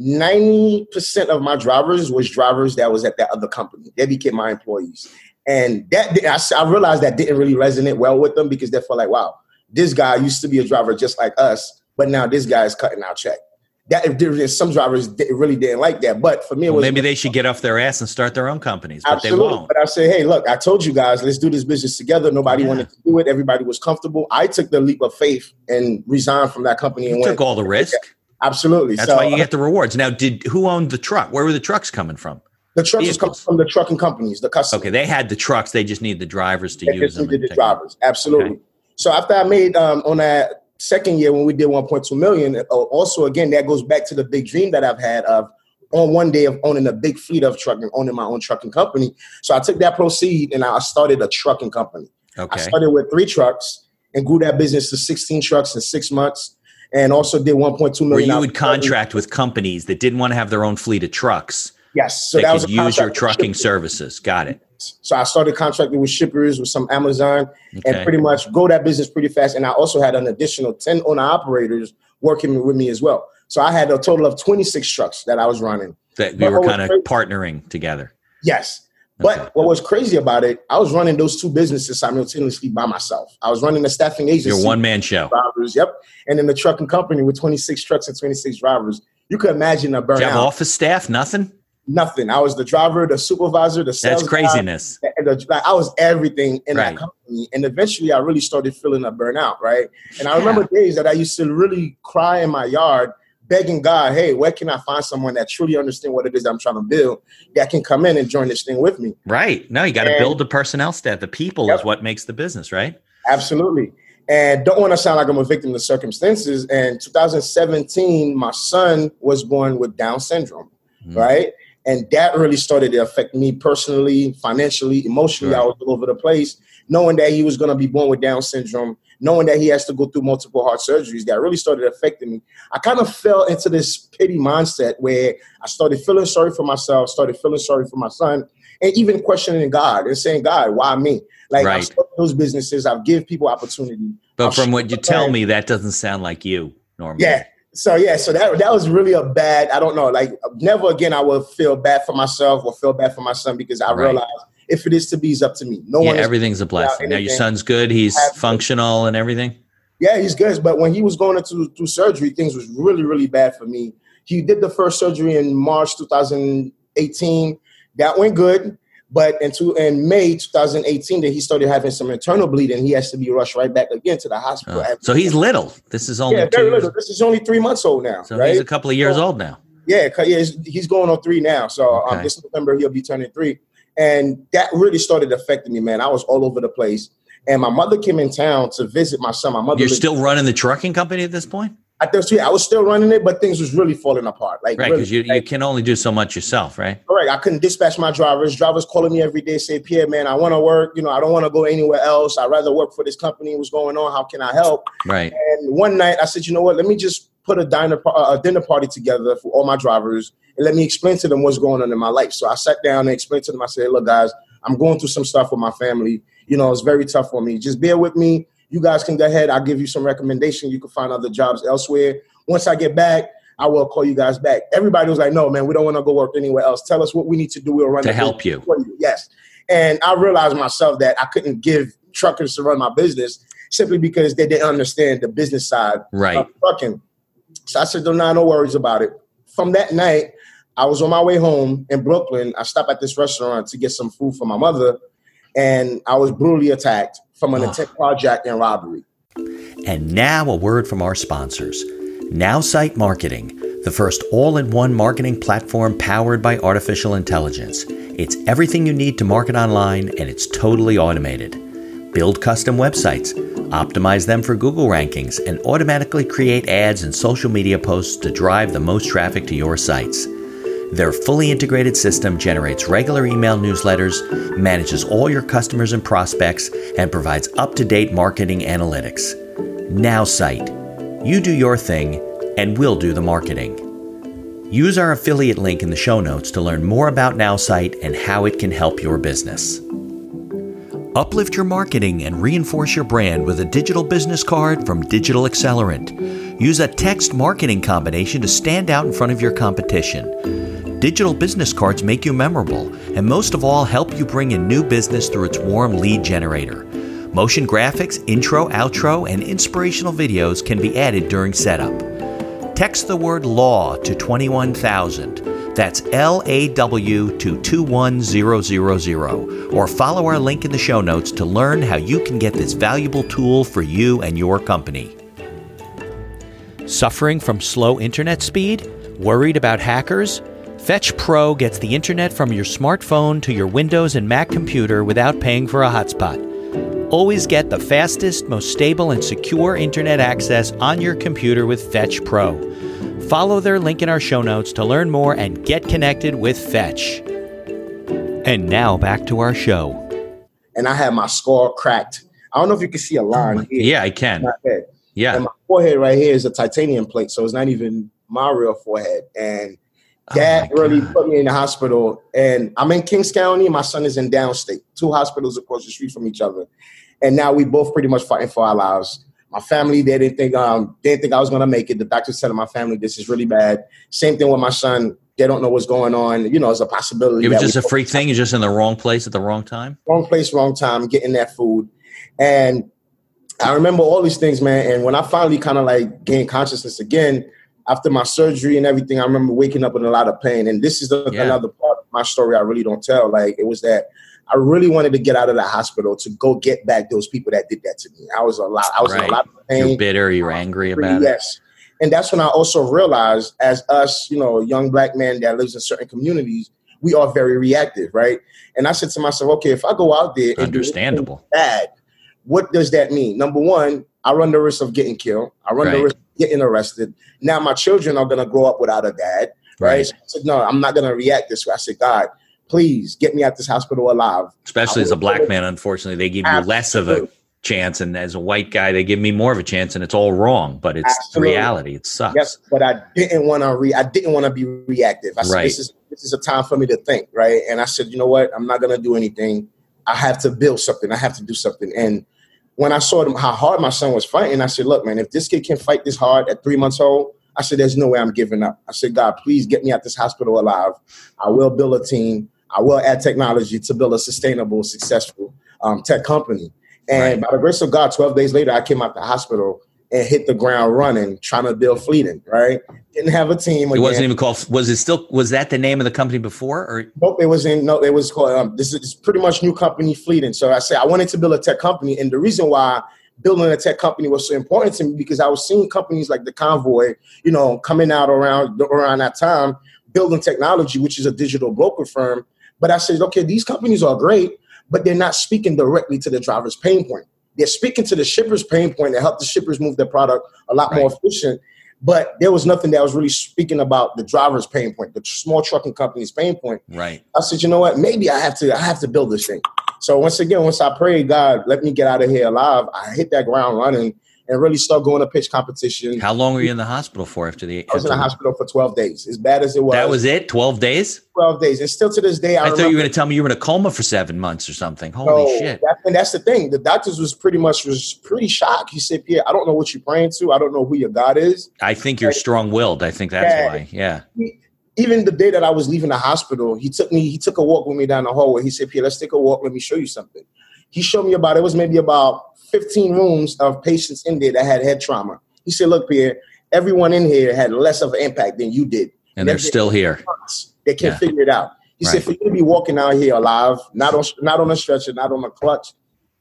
ninety percent of my drivers was drivers that was at that other company. They became my employees. And that I, I realized that didn't really resonate well with them because they felt like, wow, this guy used to be a driver just like us, but now this guy is cutting our check. That if there's some drivers that really didn't like that. But for me, it well, was maybe they should get off their ass and start their own companies, but absolutely. they won't. But I say, hey, look, I told you guys, let's do this business together. Nobody yeah. wanted to do it. Everybody was comfortable. I took the leap of faith and resigned from that company. And you went, took all the risk. Absolutely. That's so, why you get the rewards. Now, did who owned the truck? Where were the trucks coming from? The trucks was coming from the trucking companies, the customers. Okay, they had the trucks. They just need the drivers to they use them. They just needed the drivers. Them. Absolutely. Okay. So after I made um, on that second year when we did one point two million, also, again, that goes back to the big dream that I've had of on one day of owning a big fleet of trucking, owning my own trucking company. So I took that proceed and I started a trucking company. Okay. I started with three trucks and grew that business to sixteen trucks in six months. And also did one point two million. Where you would contract with companies that didn't want to have their own fleet of trucks. Yes. So they that could was use your trucking services. Got it. So I started contracting with shippers, with some Amazon, okay. and pretty much grow that business pretty fast. And I also had an additional ten owner operators working with me as well. So I had a total of twenty-six trucks that I was running. That we were kind of partnering together. Yes. But okay. what was crazy about it, I was running those two businesses simultaneously by myself. I was running a staffing agency. Your one-man show. Drivers, yep. And then the trucking company with twenty-six trucks and twenty-six drivers. You could imagine a burnout. Did you have office staff? Nothing? Nothing. I was the driver, the supervisor, the sales That's craziness. Guy, and the, like, I was everything in right. that company. And eventually I really started feeling a burnout, right? And I remember yeah. days that I used to really cry in my yard begging God, hey, where can I find someone that truly understands what it is I'm trying to build that can come in and join this thing with me? Right. No, you got to build the personnel staff. The people yep. is what makes the business, right? Absolutely. And don't want to sound like I'm a victim of circumstances. And two thousand seventeen, my son was born with Down syndrome, mm-hmm. right? And that really started to affect me personally, financially, emotionally. Right. I was all over the place, knowing that he was going to be born with Down syndrome, knowing that he has to go through multiple heart surgeries. That really started affecting me. I kind of fell into this pity mindset where I started feeling sorry for myself, started feeling sorry for my son. and even questioning God and saying, God, why me? Like right. I've started those businesses, I've given people opportunity. But I've from what you tell parents. me, that doesn't sound like you normally. Yeah. So yeah, so that that was really a bad, I don't know, like never again I would feel bad for myself or feel bad for my son, because I right. realized if it is to be, it's up to me. No yeah, one everything's a blessing. Now your son's good, he's functional and everything? Yeah, he's good. But when he was going into through surgery, things was really, really bad for me. He did the first surgery in March two thousand eighteen. That went good. But in, two, in May two thousand eighteen, that he started having some internal bleeding. He has to be rushed right back again to the hospital. Oh. So he's little. This is only yeah, two very years. little. This is only three months old now. So right? he's a couple of years so, old now. Yeah, yeah, he's going on three now. So okay. um, this November he'll be turning three, and that really started affecting me, man. I was all over the place, and my mother came in town to visit my son. My mother. You're still running the trucking company at this point? I think I was still running it, but things was really falling apart. Like right, because really, you, like, you can only do so much yourself, right? Correct. I couldn't dispatch my drivers. Drivers calling me every day, say, Pierre, man, I want to work. You know, I don't want to go anywhere else. I'd rather work for this company. What's going on? How can I help? Right. And one night I said, you know what? Let me just put a diner, a dinner party together for all my drivers, and let me explain to them what's going on in my life. So I sat down and explained to them. I said, hey, look, guys, I'm going through some stuff with my family. You know, it's very tough for me. Just bear with me. You guys can go ahead. I'll give you some recommendation. You can find other jobs elsewhere. Once I get back, I will call you guys back. Everybody was like, no, man, we don't want to go work anywhere else. Tell us what we need to do. We'll run to help you. For you. Yes. And I realized myself that I couldn't give truckers to run my business simply because they didn't understand the business side right. of trucking. So I said, no, no, no worries about it. From that night, I was on my way home in Brooklyn. I stopped at this restaurant to get some food for my mother, and I was brutally attacked from an oh. attempt carjacking and robbery. And now a word from our sponsors. Nowsight Marketing, the first all-in-one marketing platform powered by artificial intelligence. It's everything you need to market online, and it's totally automated. Build custom websites, optimize them for Google rankings, and automatically create ads and social media posts to drive the most traffic to your sites. Their fully integrated system generates regular email newsletters, manages all your customers and prospects, and provides up-to-date marketing analytics. Nowsight. You do your thing, and we'll do the marketing. Use our affiliate link in the show notes to learn more about Nowsight and how it can help your business. Uplift your marketing and reinforce your brand with a digital business card from Digital Accelerant. Use a text marketing combination to stand out in front of your competition. Digital business cards make you memorable, and most of all, help you bring in new business through its warm lead generator. Motion graphics, intro, outro, and inspirational videos can be added during setup. Text the word LAW to twenty-one thousand. That's L A W to two one zero zero zero. Or follow our link in the show notes to learn how you can get this valuable tool for you and your company. Suffering from slow internet speed? Worried about hackers? Fetch Pro gets the internet from your smartphone to your Windows and Mac computer without paying for a hotspot. Always get the fastest, most stable, and secure internet access on your computer with Fetch Pro. Follow their link in our show notes to learn more and get connected with Fetch. And now back to our show. And I had my skull cracked. I don't know if you can see a line here. Yeah, I can. Yeah. And my forehead right here is a titanium plate, so it's not even my real forehead. And that oh really put me in the hospital. And I'm in Kings County. My son is in Downstate, two hospitals across the street from each other. And now we both pretty much fighting for our lives. My family, they didn't think um, they didn't think I was going to make it. The doctor said to my family, this is really bad. Same thing with my son. They don't know what's going on. You know, it's a possibility. It was just a freak thing. You're just in the wrong place at the wrong time? Wrong place, wrong time, getting that food. And I remember all these things, man. And when I finally kind of like gained consciousness again, after my surgery and everything, I remember waking up in a lot of pain. And this is the, yeah. another part of my story I really don't tell. Like, it was that I really wanted to get out of the hospital to go get back those people that did that to me. I was a lot. I was right. in a lot of pain. You're bitter. You're angry about yes. it. Yes. And that's when I also realized, as us, you know, young black men that lives in certain communities, we are very reactive, right? And I said to myself, okay, if I go out there and understandable do bad, what does that mean? Number one, I run the risk of getting killed. I run right. the risk of getting arrested. Now my children are going to grow up without a dad, right? right. So I said, no, I'm not going to react this way. I said, God, please get me out this hospital alive. Especially as a black man, unfortunately, they give you less of a chance, and as a white guy, they give me more of a chance, and it's all wrong. But it's Absolutely. reality. It sucks. Yes, but I didn't want to re. I didn't want to be reactive. I said, right. "This is this is a time for me to think." Right, and I said, "You know what? I'm not gonna do anything. I have to build something. I have to do something." And when I saw them, how hard my son was fighting, I said, "Look, man, if this kid can fight this hard at three months old," I said, "There's no way I'm giving up." I said, "God, please get me out this hospital alive. I will build a team. I will add technology to build a sustainable, successful um, tech company." And right. by the grace of God, twelve days later, I came out the hospital and hit the ground running, trying to build Fleeting, right? Didn't have a team. Again. It wasn't even called, was it still, was that the name of the company before? Or Nope, it was in, no, it was called, um, this is pretty much new company, Fleeting. So I said, I wanted to build a tech company. And the reason why building a tech company was so important to me, because I was seeing companies like the Convoy, you know, coming out around, around that time, building technology, which is a digital broker firm. But I said, okay, these companies are great, but they're not speaking directly to the driver's pain point. They're speaking to the shipper's pain point to help the shippers move their product a lot right. more efficient. But there was nothing that was really speaking about the driver's pain point, the small trucking company's pain point. Right. I said, you know what? Maybe I have to. I have to build this thing. So once again, once I prayed, God, let me get out of here alive, I hit that ground running and really start going to pitch competition. How long were you in the hospital for after the? I was in the hospital for twelve days. As bad as it was. That was it? twelve days? twelve days. And still to this day, I, I remember, thought you were going to tell me you were in a coma for seven months or something. Holy no, shit. That, and that's the thing. The doctors was pretty much was pretty shocked. He said, Pierre, I don't know what you're praying to. I don't know who your God is. I think you're strong-willed. I think that's yeah. why. Yeah. He, even the day that I was leaving the hospital, he took me, he took a walk with me down the hallway. He said, Pierre, let's take a walk. Let me show you something. He showed me about, it was maybe about fifteen rooms of patients in there that had head trauma. He said, look, Pierre, everyone in here had less of an impact than you did. And, and they're still here. They can't yeah. figure it out. He right. said, for you to be walking out here alive, not on, not on a stretcher, not on a clutch,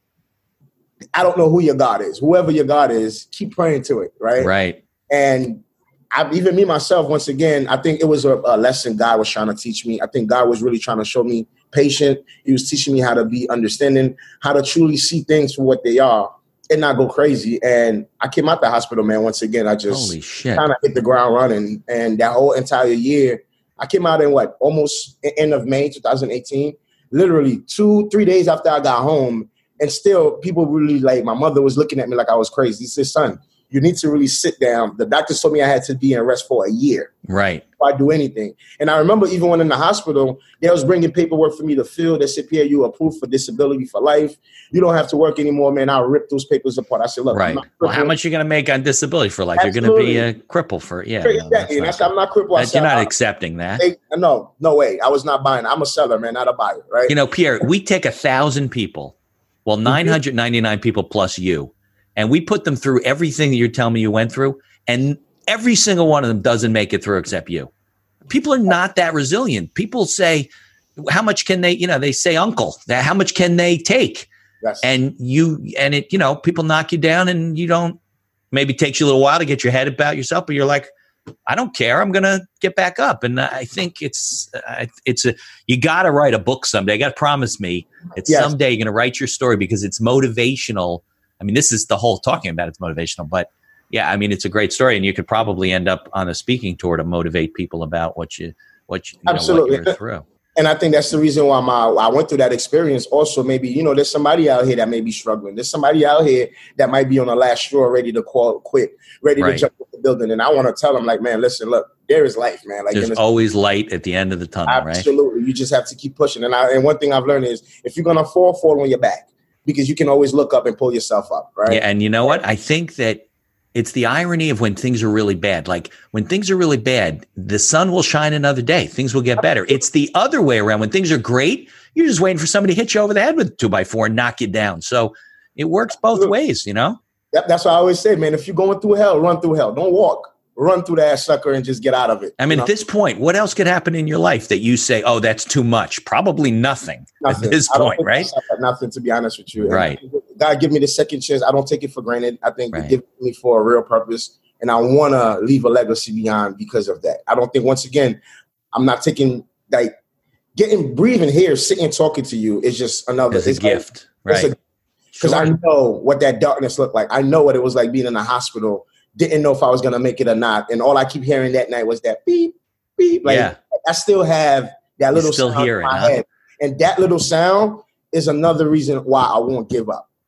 I don't know who your God is. Whoever your God is, keep praying to it, right? Right. And I, even me, myself, once again, I think it was a, a lesson God was trying to teach me. I think God was really trying to show me patience. He was teaching me how to be understanding, how to truly see things for what they are and not go crazy. And I came out the hospital, man. Once again, I just kind of hit the ground running. And that whole entire year, I came out in what, almost end of May twenty eighteen, literally two, three days after I got home. And still people really like, my mother was looking at me like I was crazy. He said, son, you need to really sit down. The doctors told me I had to be in rest for a year. Right. Before I do anything. And I remember even when in the hospital, they was bringing paperwork for me to fill. They said, Pierre, you approved for disability for life. You don't have to work anymore, man. I'll rip those papers apart. I said, look. Right. Well, how much are you going to make on disability for life? Absolutely. You're going to be a cripple for, yeah. Exactly. No, that's that's, I'm not crippled. That, you're not accepting that. They, no, no way. I was not buying. I'm a seller, man, not a buyer, right? You know, Pierre, we take a thousand people, well, nine hundred ninety-nine people plus you, and we put them through everything that you're telling me you went through, and every single one of them doesn't make it through except you. People are not that resilient. People say, how much can they, you know, they say, uncle, how much can they take? Yes. And you, and it, you know, people knock you down and you don't, maybe it takes you a little while to get your head about yourself, but you're like, I don't care. I'm going to get back up. And I think it's, uh, it's a, you got to write a book someday. You got to promise me that yes. someday you're going to write your story because it's motivational. I mean, this is the whole talking about it's motivational, but yeah, I mean, it's a great story, and you could probably end up on a speaking tour to motivate people about what you, what you, you Absolutely. know, what you're through. And I think that's the reason why my I went through that experience. Also, maybe, you know, there's somebody out here that may be struggling. There's somebody out here that might be on the last straw, ready to call, quit, ready right. to jump off the building. And I want to tell them, like, man, listen, look, there is life, man. Like, there's always light at the end of the tunnel, absolutely. right? Absolutely. You just have to keep pushing. And I, and one thing I've learned is if you're going to fall, fall on your back, because you can always look up and pull yourself up, right? Yeah, and you know what? I think that it's the irony of when things are really bad. Like when things are really bad, the sun will shine another day. Things will get better. It's the other way around. When things are great, you're just waiting for somebody to hit you over the head with a two by four and knock you down. So it works both ways, you know? Yep, that's what I always say, man. If you're going through hell, run through hell. Don't walk. Run through that sucker and just get out of it. I mean, you know? At this point, what else could happen in your life that you say, oh, that's too much? Probably nothing, nothing. At this point, right? Nothing, to be honest with you. Right. And God give me the second chance. I don't take it for granted. I think right. He gives me for a real purpose. And I want to leave a legacy behind because of that. I don't think, once again, I'm not taking, like, getting, breathing here, sitting and talking to you is just another. It's a gift, like, right? Because sure. I know what that darkness looked like. I know what it was like being in the hospital. Didn't know if I was going to make it or not. And all I keep hearing that night was that beep, beep. Like, yeah. I still have that little still sound hear in my it, huh? head. And that little sound is another reason why I won't give up.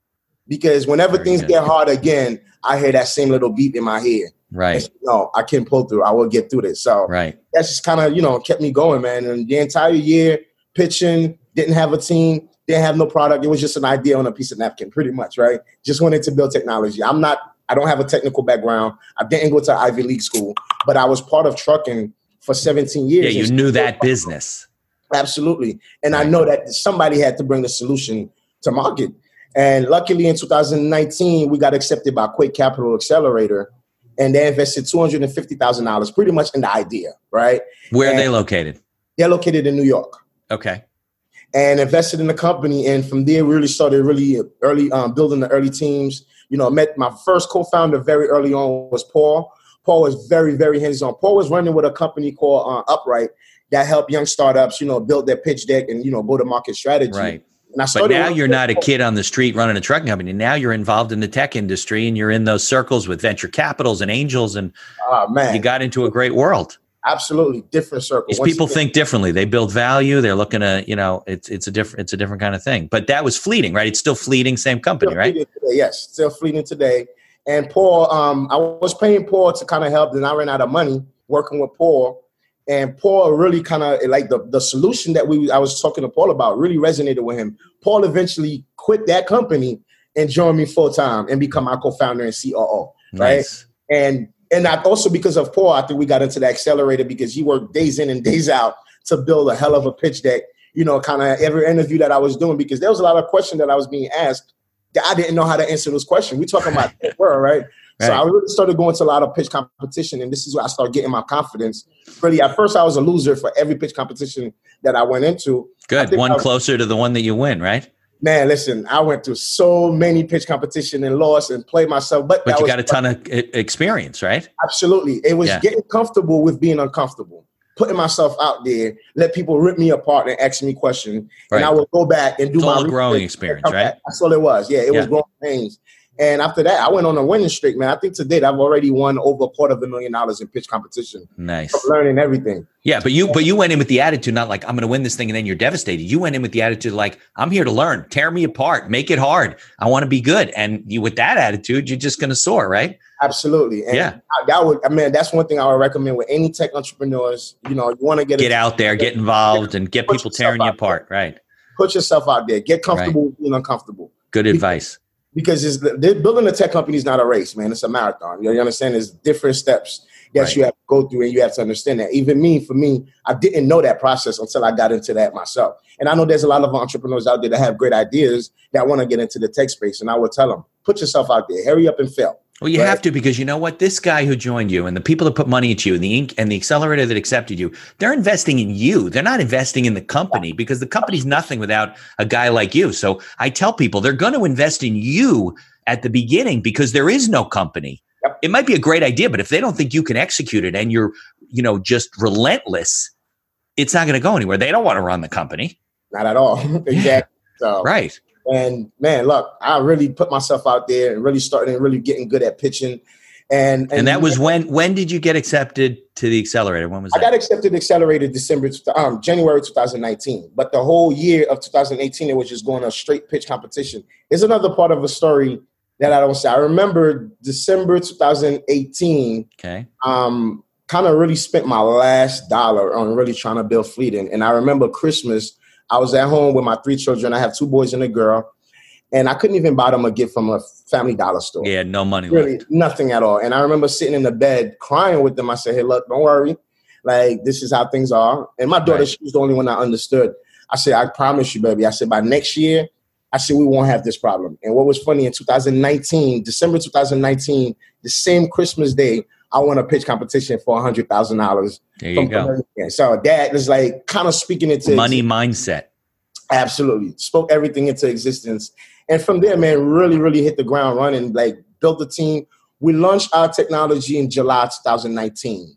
because whenever Very things good. get hard again, I hear that same little beep in my head. Right. So, no, I can pull through. I will get through this. So right. that's just kind of, you know, kept me going, man. And the entire year pitching, didn't have a team, didn't have no product. It was just an idea on a piece of napkin, pretty much, right? Just wanted to build technology. I'm not, I don't have a technical background. I didn't go to Ivy League school, but I was part of trucking for seventeen years. Yeah, you knew that business. Absolutely. And right. I know that somebody had to bring the solution to market. And luckily in two thousand nineteen, we got accepted by Quake Capital Accelerator, and they invested two hundred fifty thousand dollars pretty much in the idea, right? Where and are they located? They're located in New York. Okay. And invested in the company. And from there, we really started really early um, building the early teams. You know, met my first co-founder very early on was Paul. Paul was very, very hands-on. Paul was running with a company called uh, Upright that helped young startups, you know, build their pitch deck and, you know, go-to-market strategy. Right. And I but now you're not a kid on the street running a trucking company. Now you're involved in the tech industry and you're in those circles with venture capitals and angels. And oh, man. you got into a great world. Absolutely. Different circles. These people think differently. They build value. They're looking to, you know, it's it's a different it's a different kind of thing. But that was fleeting, right? It's still fleeting, same company, right? Today, yes, still fleeting today. And Paul, um, I was paying Paul to kind of help, and I ran out of money working with Paul. And Paul really kind of like the, the solution that we I was talking to Paul about really resonated with him. Paul eventually quit that company and joined me full time and become my co-founder and C O O. Right. Nice. And and I, also because of Paul, I think we got into the accelerator because he worked days in and days out to build a hell of a pitch deck, you know, kind of every interview that I was doing, because there was a lot of questions that I was being asked that I didn't know how to answer those questions. We talking about the world, right? Right. So I really started going to a lot of pitch competition, and this is where I started getting my confidence. Really, at first I was a loser for every pitch competition that I went into. Good. One was, closer to the one that you win, right? Man, listen, I went through so many pitch competition and lost and played myself. But, but you was, got a ton of experience, right? Absolutely. It was yeah. getting comfortable with being uncomfortable, putting myself out there, let people rip me apart and ask me questions. Right. And I would go back and do it's my all a growing experience, right? That's all it was. Yeah, it yeah. was growing pains. And after that, I went on a winning streak, man. I think to date, I've already won over a quarter of a million dollars in pitch competition. Nice. From learning everything. Yeah, but you but you went in with the attitude, not like, I'm going to win this thing and then you're devastated. You went in with the attitude like, I'm here to learn. Tear me apart. Make it hard. I want to be good. And you, with that attitude, you're just going to soar, right? Absolutely. And yeah. that would, I mean, that's one thing I would recommend with any tech entrepreneurs. You know, you want to get get out there, get involved, and get people tearing you apart. There. Right. Put yourself out there. Get comfortable right. with being uncomfortable. Good because, advice. Because it's, building a tech company is not a race, man. It's a marathon. You understand? There's different steps that right. you have to go through, and you have to understand that. Even me, for me, I didn't know that process until I got into that myself. And I know there's a lot of entrepreneurs out there that have great ideas that want to get into the tech space. And I would tell them, put yourself out there. Hurry up and fail. Well, you right? have to, because you know what? This guy who joined you and the people that put money into you and the ink and the accelerator that accepted you, they're investing in you. They're not investing in the company, because the company's nothing without a guy like you. So I tell people they're going to invest in you at the beginning, because there is no company. Yep. It might be a great idea, but if they don't think you can execute it and you're, you know, just relentless, it's not going to go anywhere. They don't want to run the company. Not at all. Exactly. So, right. And man, look, I really put myself out there and really started and really getting good at pitching. And and, and that was when, when did you get accepted to the accelerator? When was that? I got accepted to accelerator December, um, January twenty nineteen. But the whole year of two thousand eighteen, it was just going a straight pitch competition. There's another part of a story that I don't say. I remember December two thousand eighteen. Okay. Um, kind of really spent my last dollar on really trying to build Fleeting. And I remember Christmas, I was at home with my three children. I have two boys and a girl. And I couldn't even buy them a gift from a Family Dollar store. Yeah, no money really, left. Nothing at all. And I remember sitting in the bed crying with them. I said, hey, look, don't worry. Like, this is how things are. And my daughter, right. she was the only one that understood. I said, I promise you, baby. I said, by next year, I said, we won't have this problem. And what was funny, in two thousand nineteen, December two thousand nineteen, the same Christmas day, I won a pitch competition for one hundred thousand dollars. There you go. American. So that is like kind of speaking into money mindset. Absolutely. Spoke everything into existence. And from there, man, really, really hit the ground running, like built the team. We launched our technology in July two thousand nineteen.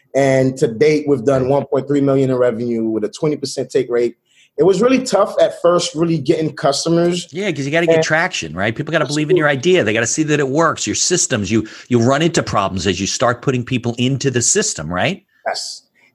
And to date, we've done one point three million dollars in revenue with a twenty percent take rate. It was really tough at first, really getting customers. Yeah, because you got to get and, traction, right? People got to believe in your idea. They got to see that it works. Your systems, you you run into problems as you start putting people into the system, right? Yes.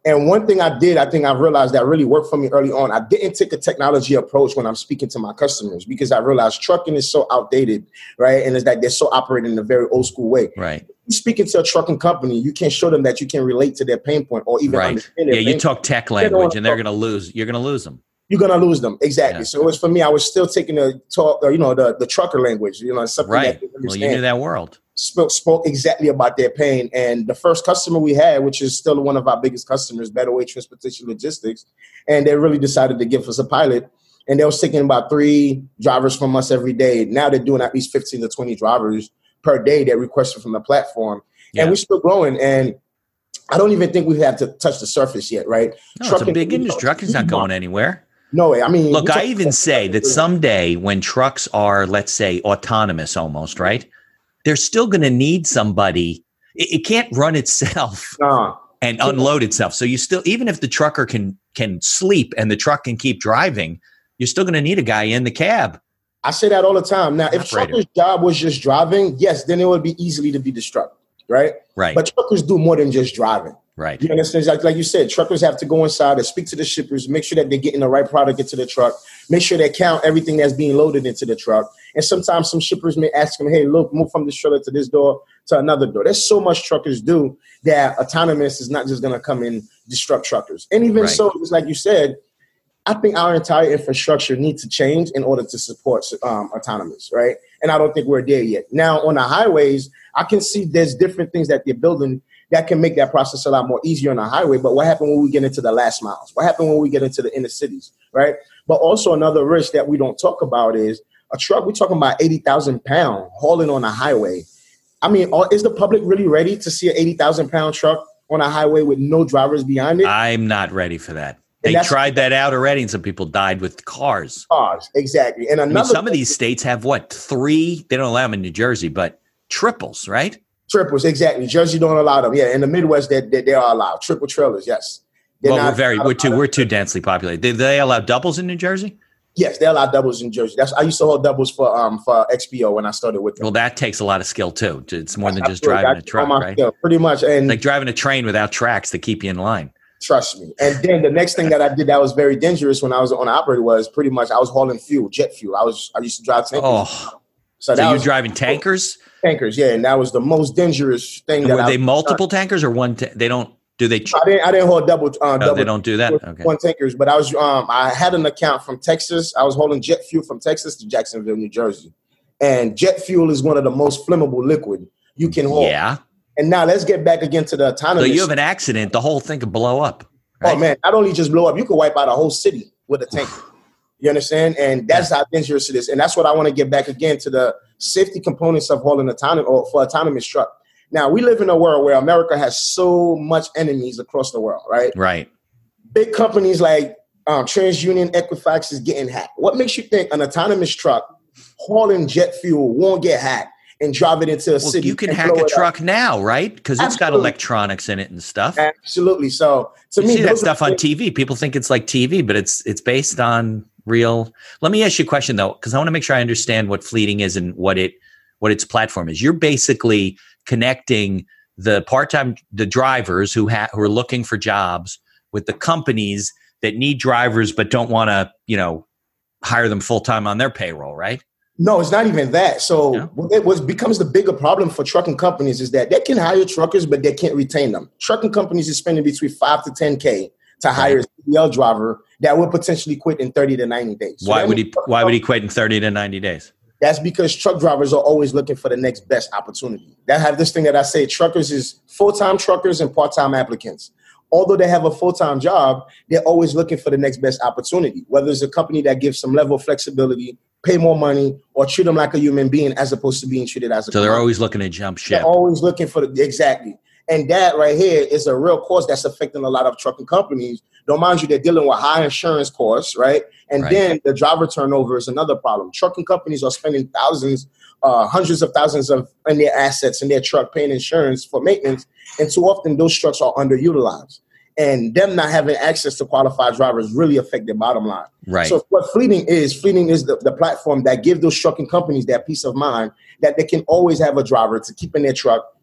And one thing I did, I think I realized that really worked for me early on. I didn't take a technology approach when I'm speaking to my customers because I realized trucking is so outdated, right? And it's like they're so operating in a very old school way. Right. Speaking to a trucking company, you can't show them that you can relate to their pain point or even right. understand their yeah, pain you talk tech language and they're going to lose. You're going to lose them. You're going to lose them. Exactly. Yeah. So it was for me, I was still taking the talk, or, you know, the, the trucker language, you know, something right. that Well, you knew that world. Spoke, spoke exactly about their pain. And the first customer we had, which is still one of our biggest customers, Better Way Transportation Logistics, and they really decided to give us a pilot. And they was taking about three drivers from us every day. Now they're doing at least fifteen to twenty drivers per day that requested from the platform. Yeah. And we're still growing. And I don't even think we have to touch the surface yet, right? No, Trucking, it's a big industry. Trucking's not going anywhere. No way. I mean, look, I even say that someday when trucks are, let's say, autonomous almost, right? They're still going to need somebody. It, it can't run itself uh, and unload itself. So you still, even if the trucker can can sleep and the truck can keep driving, you're still going to need a guy in the cab. I say that all the time. Now, if Operator. trucker's job was just driving, yes, then it would be easily to be destructive, right? Right. But truckers do more than just driving. Right. You understand? Like, like you said, truckers have to go inside and speak to the shippers, make sure that they're getting the right product into the truck, make sure they count everything that's being loaded into the truck. And sometimes some shippers may ask them, hey, look, move from this trailer to this door to another door. There's so much truckers do that autonomous is not just going to come and disrupt truckers. And even right. so, just like you said, I think our entire infrastructure needs to change in order to support um, autonomous, right? And I don't think we're there yet. Now, on the highways, I can see there's different things that they're building that can make that process a lot more easier on the highway. But what happened when we get into the last miles? What happened when we get into the inner cities, right? But also another risk that we don't talk about is a truck. We're talking about eighty thousand pounds hauling on a highway. I mean, is the public really ready to see an eighty thousand pound truck on a highway with no drivers behind it? I'm not ready for that. They tried that out already, and some people died with cars. Cars, exactly. And another I mean, some of these states have what, three? They don't allow them in New Jersey, but triples, right? Triples, exactly. Jersey don't allow them. Yeah, in the Midwest, they, they, they are allowed. Triple trailers, yes. They're well, we're very we're too we're too densely populated. Do they allow doubles in New Jersey? Yes, they allow doubles in Jersey. That's I used to hold doubles for um for X P O when I started with them. Well, that takes a lot of skill too. It's more than just driving a truck, right? Skill, pretty much, and like driving a train without tracks to keep you in line. Trust me. And then the next thing that I did that was very dangerous when I was on the operator was pretty much I was hauling fuel, jet fuel. I was I used to drive tankers. Oh, so, so you were driving tankers? Tankers, yeah, and that was the most dangerous thing. And that were I they multiple done. tankers or one? Ta- they don't do they? I didn't. I didn't hold double. Uh, oh, double they don't do that. Okay. One tankers, but I was. Um, I had an account from Texas. I was holding jet fuel from Texas to Jacksonville, New Jersey, and jet fuel is one of the most flammable liquid you can hold. Yeah. And now let's get back again to the autonomous. So you have an accident, the whole thing could blow up. Right? Oh man, not only just blow up, you could wipe out a whole city with a tanker. You understand? And that's yeah. how dangerous it is. And that's what I want to get back again to the safety components of hauling autonomous or for autonomous truck. Now, we live in a world where America has so much enemies across the world, right? Right. Big companies like um, TransUnion, Equifax is getting hacked. What makes you think an autonomous truck hauling jet fuel won't get hacked and drive it into a well, city? You can hack a truck up? now, right? Because it's got electronics in it and stuff. Absolutely. So to you me, see that stuff on T V. People think it's like T V, but it's it's based on real. Let me ask you a question though, because I want to make sure I understand what Fleeting is and what it what its platform is. You're basically connecting the part-time the drivers who ha- who are looking for jobs with the companies that need drivers but don't want to, you know, hire them full-time on their payroll, right? No, it's not even that. So yeah. what, what becomes the bigger problem for trucking companies is that they can hire truckers, but they can't retain them. Trucking companies are spending between five to ten K to hire a C D L driver that will potentially quit in thirty to ninety days. So why would he why would he quit in thirty to ninety days? That's because truck drivers are always looking for the next best opportunity. They have this thing that I say, truckers is full-time truckers and part-time applicants. Although they have a full-time job, they're always looking for the next best opportunity, whether it's a company that gives some level of flexibility, pay more money, or treat them like a human being as opposed to being treated as a So commodity. They're always looking to jump ship. They're always looking for the, exactly. And that right here is a real cost that's affecting a lot of trucking companies. Don't mind you, they're dealing with high insurance costs, right? And right. then the driver turnover is another problem. Trucking companies are spending thousands, uh, hundreds of thousands of in their assets in their truck paying insurance for maintenance. And too often those trucks are underutilized. And them not having access to qualified drivers really affect their bottom line. Right. So what Fleeting is, Fleeting is the, the platform that gives those trucking companies that peace of mind that they can always have a driver to keep in their truck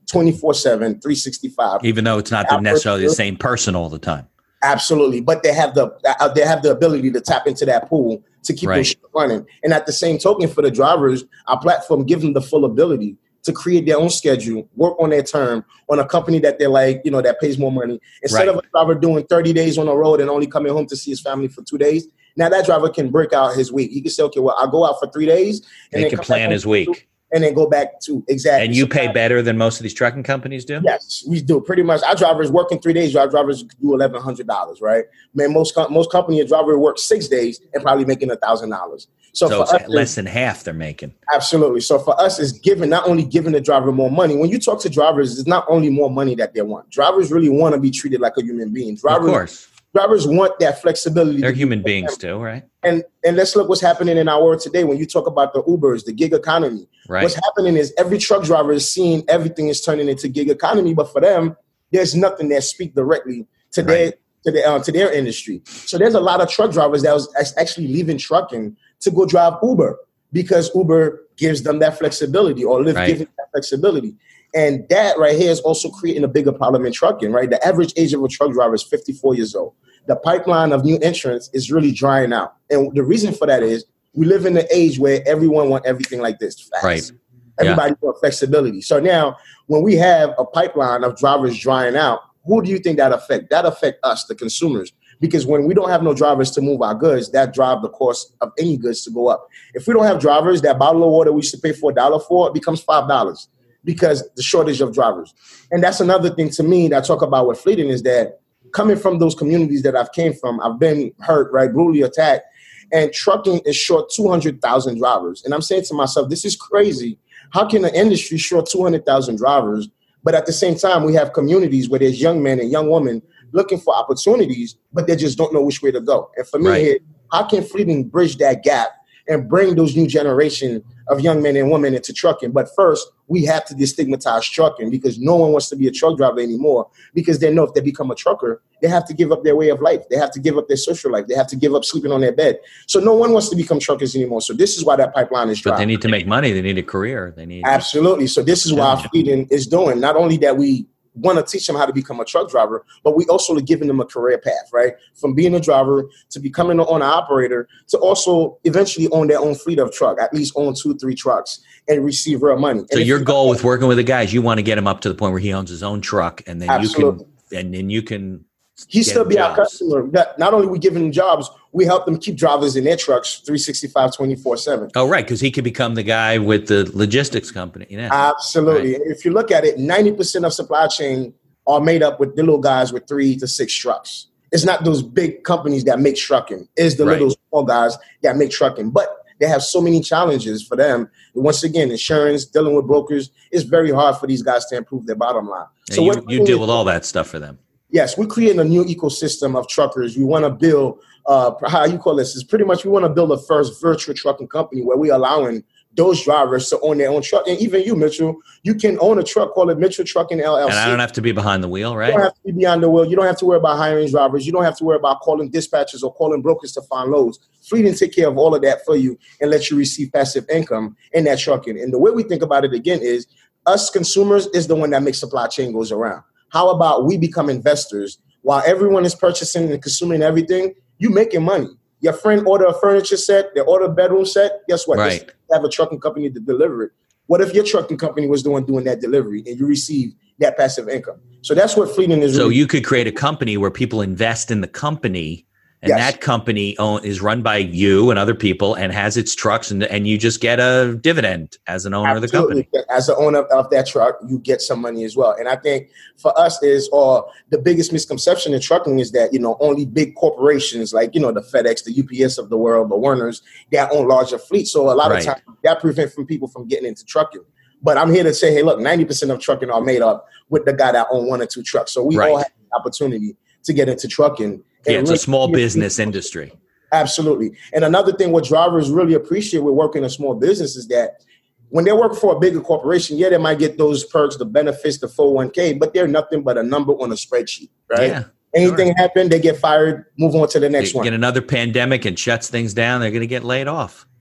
twenty-four seven, three sixty-five. Even though it's not the necessarily the same person all the time. Absolutely. But they have the they have the ability to tap into that pool to keep right. them running. And at the same token, for the drivers, our platform gives them the full ability to create their own schedule, work on their term, on a company that they're like, you know, that pays more money. Instead right. of a driver doing thirty days on the road and only coming home to see his family for two days, now that driver can break out his week. He can say, okay, well, I'll go out for three days. And he can plan his week. And then go back to, exactly. And you pay better than most of these trucking companies do? Yes, we do. Pretty much. Our drivers working three days, our drivers do eleven hundred dollars, right? Man, most most company, a driver works six days and probably making one thousand dollars. So, so for it's us, less than half they're making. Absolutely. So for us, it's giving, not only giving the driver more money. When you talk to drivers, it's not only more money that they want. Drivers really want to be treated like a human being. Drivers, of course. Drivers want that flexibility. They're human beings too, right? And and let's look what's happening in our world today. When you talk about the Ubers, the gig economy, right. what's happening is every truck driver is seeing everything is turning into gig economy. But for them, there's nothing that speak directly to their right. to their uh, to their industry. So there's a lot of truck drivers that was actually leaving trucking to go drive Uber because Uber gives them that flexibility, or Lyft right. gives them that flexibility. And that right here is also creating a bigger problem in trucking, right? The average age of a truck driver is fifty-four years old. The pipeline of new entrants is really drying out. And the reason for that is we live in an age where everyone wants everything like this fast. Right. Everybody yeah. wants flexibility. So now when we have a pipeline of drivers drying out, who do you think that affect? That affect us, the consumers. Because when we don't have no drivers to move our goods, that drive the cost of any goods to go up. If we don't have drivers, that bottle of water we used to pay for a dollar for, it becomes five dollars because the shortage of drivers. And that's another thing to me that I talk about with Fleeting is that coming from those communities that I've came from, I've been hurt, right, brutally attacked, and trucking is short two hundred thousand drivers. And I'm saying to myself, this is crazy. How can an industry short two hundred thousand drivers, but at the same time, we have communities where there's young men and young women looking for opportunities, but they just don't know which way to go. And for me, right. how can Fleeting bridge that gap and bring those new generation of young men and women into trucking? But first, we have to destigmatize trucking because no one wants to be a truck driver anymore because they know if they become a trucker, they have to give up their way of life. They have to give up their social life. They have to give up sleeping on their bed. So no one wants to become truckers anymore. So this is why that pipeline is dry. But they need to make money. They need a career. They need Absolutely. So this is why Fleeting is doing, not only that we want to teach them how to become a truck driver, but we also are giving them a career path, right? From being a driver to becoming an owner operator to also eventually own their own fleet of truck, at least own two, three trucks and receive real money. So and your goal with working with the guys, you want to get him up to the point where he owns his own truck, and then Absolutely. you can, and then you can. He still be jobs. our customer. Not, not only we giving them jobs, we help them keep drivers in their trucks three sixty-five, twenty-four seven. Oh, right, because he could become the guy with the logistics company. You know? Absolutely. Right. If you look at it, ninety percent of supply chain are made up with the little guys with three to six trucks. It's not those big companies that make trucking. It's the right. little small guys that make trucking. But they have so many challenges for them. And once again, insurance, dealing with brokers, it's very hard for these guys to improve their bottom line. And so you, you deal with all that stuff for them. Yes, we're creating a new ecosystem of truckers. We want to build, uh, how you call this, is pretty much we want to build a first virtual trucking company where we're allowing those drivers to own their own truck. And even you, Mitchell, you can own a truck, call it Mitchell Trucking L L C. And I don't have to be behind the wheel, right? You don't have to be behind the wheel. You don't have to worry about hiring drivers. You don't have to worry about calling dispatchers or calling brokers to find loads. Fleeting take care of all of that for you and let you receive passive income in that trucking. And the way we think about it again is us consumers is the one that makes supply chain goes around. How about we become investors while everyone is purchasing and consuming everything? You making money. Your friend order a furniture set, they order a bedroom set. Guess what? Right. They have a trucking company to deliver it. What if your trucking company was doing doing that delivery and you receive that passive income? So that's what Fleeting is. So really you could create a company where people invest in the company, and Yes. that company own, is run by you and other people and has its trucks, and and you just get a dividend as an owner Absolutely. of the company. As the owner of that truck, you get some money as well. And I think for us is, or the biggest misconception in trucking is that, you know, only big corporations like, you know, the FedEx, the U P S of the world, the Werners, that own larger fleets. So a lot Right. of times that prevents from people from getting into trucking. But I'm here to say, hey, look, ninety percent of trucking are made up with the guy that own one or two trucks. So we Right. all have the opportunity to get into trucking. Yeah, And it's a really- small business industry. Absolutely. And another thing what drivers really appreciate with working a small business is that when they work for a bigger corporation, yeah, they might get those perks, the benefits, the four oh one k, but they're nothing but a number on a spreadsheet, right? Yeah, Anything sure. happen, they get fired, move on to the next You one. get another pandemic and shuts things down, they're going to get laid off.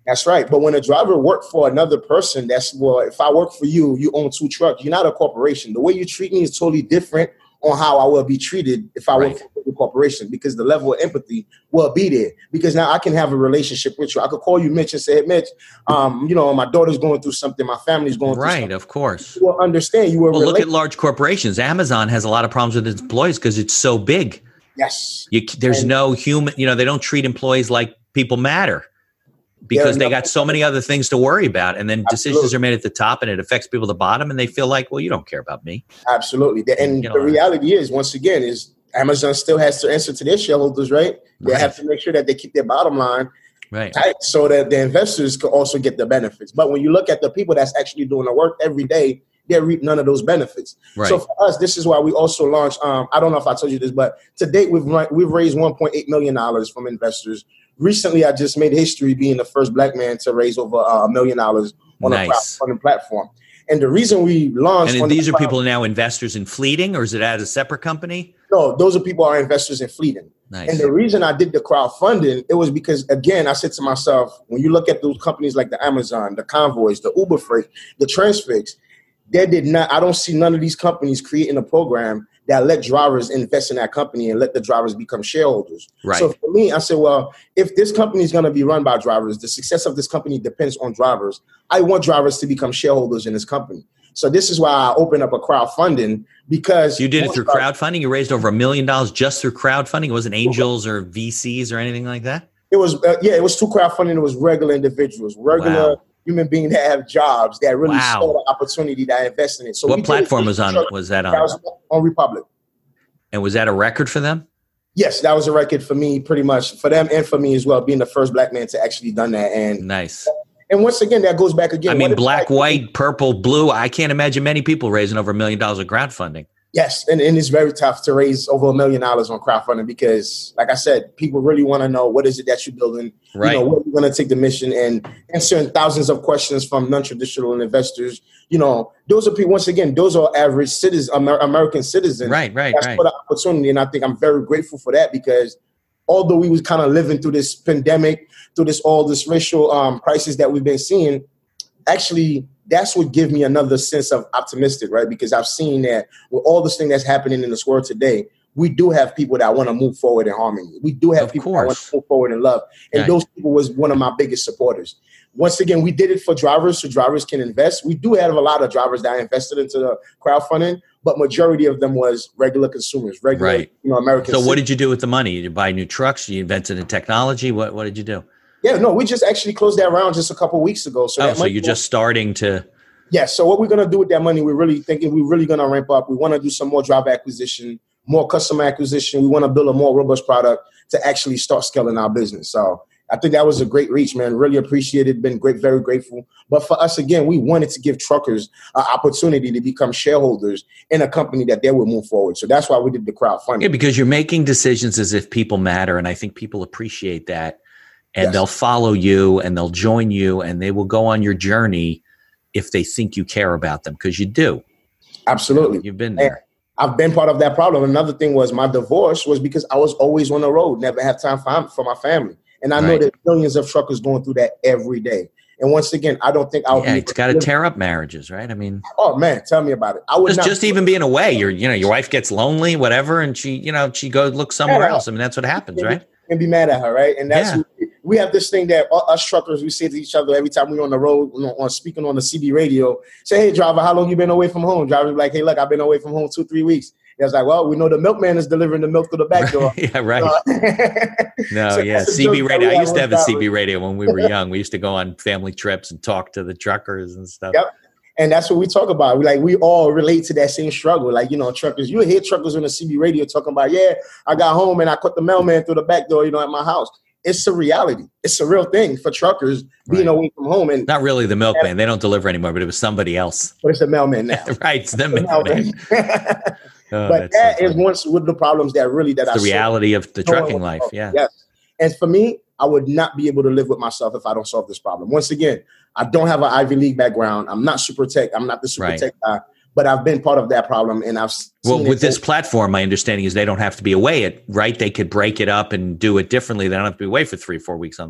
That's right. But when a driver worked for another person, that's, well, if I work for you, you own two trucks. You're not a corporation. The way you treat me is totally different on how I will be treated if I right. work for a corporation, because the level of empathy will be there. Because now I can have a relationship with you. I could call you Mitch and say, hey, Mitch, um, you know, my daughter's going through something. My family's going through right, something. Right, of course. You will understand. You will well, relate. Look at large corporations. Amazon has a lot of problems with its employees because it's so big. Yes. You, there's and, no human, you know, they don't treat employees like people matter. Because they got so many other things to worry about. And then decisions Absolutely. Are made at the top and it affects people at the bottom. And they feel like, well, you don't care about me. Absolutely. And you know, the reality is, once again, is Amazon still has to answer to their shareholders, right? They right. have to make sure that they keep their bottom line right. tight so that the investors can also get the benefits. But when you look at the people that's actually doing the work every day, they reap none of those benefits. Right. So for us, this is why we also launched, um, I don't know if I told you this, but to date, we've, run, we've raised one point eight million dollars from investors. Recently, I just made history being the first black man to raise over a million dollars on nice. a crowdfunding platform. And the reason we launched— And these the are people now investors in Fleeting, or is it as a separate company? No, those are people who are investors in Fleeting. Nice. And the reason I did the crowdfunding, it was because, again, I said to myself, when you look at those companies like the Amazon, the Convoys, the Uber Freight, the Transfix, they did not, I don't see none of these companies creating a program that let drivers invest in that company and let the drivers become shareholders. Right. So for me, I said, well, if this company is going to be run by drivers, the success of this company depends on drivers. I want drivers to become shareholders in this company. So this is why I opened up a crowdfunding, because— You did it through crowdfunding? You raised over a million dollars just through crowdfunding? It wasn't angels or V Cs or anything like that? It was, uh, yeah, it was through crowdfunding. It was regular individuals, regular wow. human beings that have jobs that really wow. saw the opportunity that I invest in it. So what platform was on? Was that on? That was on Republic. And was that a record for them? Yes, that was a record for me, pretty much for them and for me as well, being the first black man to actually done that. And nice. And once again, that goes back again. I mean, black, white, purple, blue. I can't imagine many people raising over a million dollars of crowdfunding. Yes, and, and it's very tough to raise over a million dollars on crowdfunding because, like I said, people really want to know what is it that you're building, right. you know, where you're going to take the mission, and answering thousands of questions from non-traditional investors. You know, those are people, once again, those are average citizens, Amer- American citizens. Right, right, That's right. for the opportunity, and I think I'm very grateful for that because although we was kind of living through this pandemic, through this all this racial um, crisis that we've been seeing, actually, that's what gives me another sense of optimistic, right? Because I've seen that with all this thing that's happening in this world today, we do have people that want to move forward in harmony. We do have of people course. that want to move forward in love. And right. those people was one of my biggest supporters. Once again, we did it for drivers so drivers can invest. We do have a lot of drivers that invested into the crowdfunding, but majority of them was regular consumers, regular right. you know, American So citizens. What did you do with the money? Did you buy new trucks? You invented a technology? What What did you do? Yeah, no, we just actually closed that round just a couple of weeks ago. So, oh, that so you're just starting to... Yeah, so what we're going to do with that money, we're really thinking we're really going to ramp up. We want to do some more driver acquisition, more customer acquisition. We want to build a more robust product to actually start scaling our business. So I think that was a great reach, man. Really appreciate it. Been great, very grateful. But for us, again, we wanted to give truckers an opportunity to become shareholders in a company that they will move forward. So that's why we did the crowdfunding. Yeah, because you're making decisions as if people matter. And I think people appreciate that. And yes. they'll follow you and they'll join you and they will go on your journey if they think you care about them, because you do. Absolutely. You've been there. And I've been part of that problem. Another thing was my divorce was because I was always on the road, never had time for, for my family. And I right. know that millions of truckers going through that every day. And once again, I don't think I'll yeah, be. It's got to tear up marriages, right? I mean, oh man, tell me about it. I would just, not just even being away. Your, you know, your wife gets lonely, whatever, and she, you know, she goes look somewhere else. I mean, that's what happens, right? And be mad at her, right? And that's yeah. what, we have this thing that us truckers, we say to each other every time we're on the road, on, on speaking on the C B radio. Say, hey, driver, how long you been away from home? Driver's like, hey, look, I've been away from home two, three weeks. And it's like, well, we know the milkman is delivering the milk to the back door. yeah, right. Uh, no, so yeah, C B radio. I used to have a C B radio when we were young. We used to go on family trips and talk to the truckers and stuff. Yep. And that's what we talk about. We like we all relate to that same struggle. Like, you know, truckers, you hear truckers on the C B radio talking about, yeah, I got home and I caught the mailman through the back door, you know, at my house. It's a reality. It's a real thing for truckers being right. away from home. And not really the milkman. They don't deliver anymore, but it was somebody else. But it's the mailman now. right. It's the mailman. oh, but that so is one of the problems that really that it's I the reality saw. of the trucking life. Yeah. Yes. And for me, I would not be able to live with myself if I don't solve this problem. Once again, I don't have an Ivy League background. I'm not super tech. I'm not the super right. tech guy. But I've been part of that problem, and I've seen well with it. this platform. My understanding is they don't have to be away. It right. They could break it up and do it differently. They don't have to be away for three, four weeks on the road.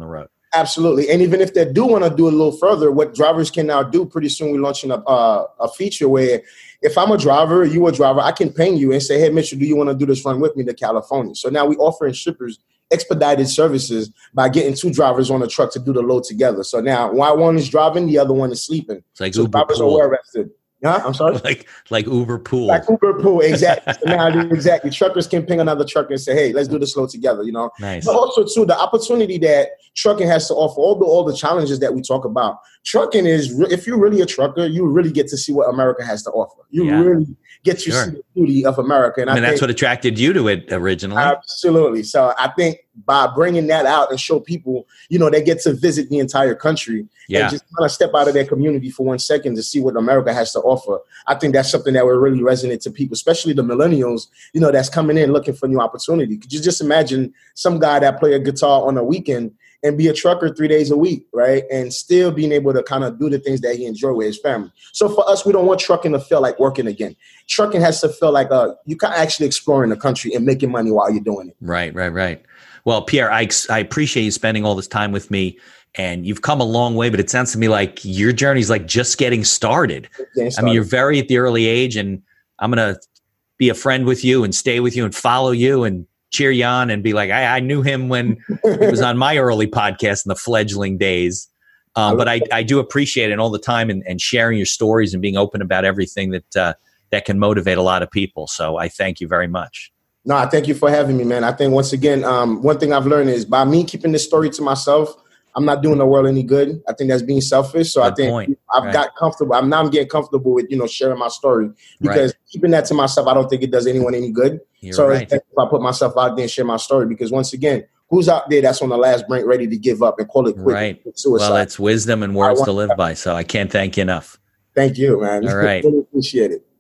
Absolutely. And even if they do want to do a little further, what drivers can now do, pretty soon we're launching a, uh, a feature where if I'm a driver, you a driver, I can ping you and say, hey, Mitchell, do you want to do this run with me to California? So now we offering shippers expedited services by getting two drivers on a truck to do the load together. So now while one is driving, the other one is sleeping. It's like so Uber drivers pool. are well rested. Yeah, I'm sorry. Like like Uber pool. Like Uber pool, exactly. So now, exactly. Truckers can ping another trucker and say, "Hey, let's do this load together." You know. Nice. But also, too, the opportunity that trucking has to offer, all the all the challenges that we talk about. Trucking is, if you're really a trucker, you really get to see what America has to offer. You Yeah. really get to Sure. see the beauty of America. And I mean, I that's think, what attracted you to it originally. Absolutely. So I think by bringing that out and show people, you know, they get to visit the entire country Yeah. and just kind of step out of their community for one second to see what America has to offer. I think that's something that will really resonate to people, especially the millennials, you know, that's coming in looking for new opportunity. Could you just imagine some guy that play a guitar on a weekend and be a trucker three days a week, right? And still being able to kind of do the things that he enjoy with his family. So for us, we don't want trucking to feel like working again. Trucking has to feel like uh, you can actually exploring the country and making money while you're doing it. Right, right, right. Well, Pierre, I, I appreciate you spending all this time with me, and you've come a long way, but it sounds to me like your journey's like just getting started. Getting started. I mean, you're very at the early age, and I'm going to be a friend with you and stay with you and follow you and cheer you on and be like, I, I knew him when he was on my early podcast in the fledgling days. Um, but I, I do appreciate it all the time and, and sharing your stories and being open about everything that uh, that can motivate a lot of people. So I thank you very much. No, I thank you for having me, man. I think once again, um, one thing I've learned is by me keeping this story to myself, I'm not doing the world any good. I think that's being selfish. So Good I think point. I've Right. got comfortable. I'm now I'm getting comfortable with, you know, sharing my story because Right. keeping that to myself, I don't think it does anyone any good. You're so right. it's best if I put myself out there and share my story, because once again, who's out there that's on the last brink ready to give up and call it quits? Right. with Suicide. Well, that's wisdom and words I want to live by. So I can't thank you enough. Thank you, man. All right. Really appreciate it.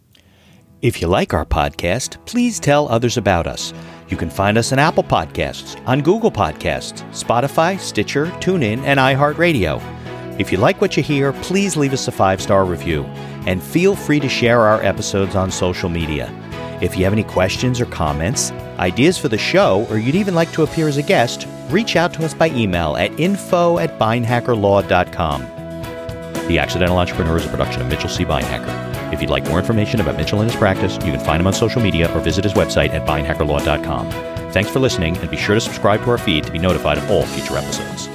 If you like our podcast, please tell others about us. You can find us on Apple Podcasts, on Google Podcasts, Spotify, Stitcher, TuneIn, and iHeartRadio. If you like what you hear, please leave us a five-star review, and feel free to share our episodes on social media. If you have any questions or comments, ideas for the show, or you'd even like to appear as a guest, reach out to us by email at info at beinhackerlaw dot com. The Accidental Entrepreneur is a production of Mitchell C. Beinhacker. If you'd like more information about Mitchell and his practice, you can find him on social media or visit his website at beinhackerlaw dot com. Thanks for listening, and be sure to subscribe to our feed to be notified of all future episodes.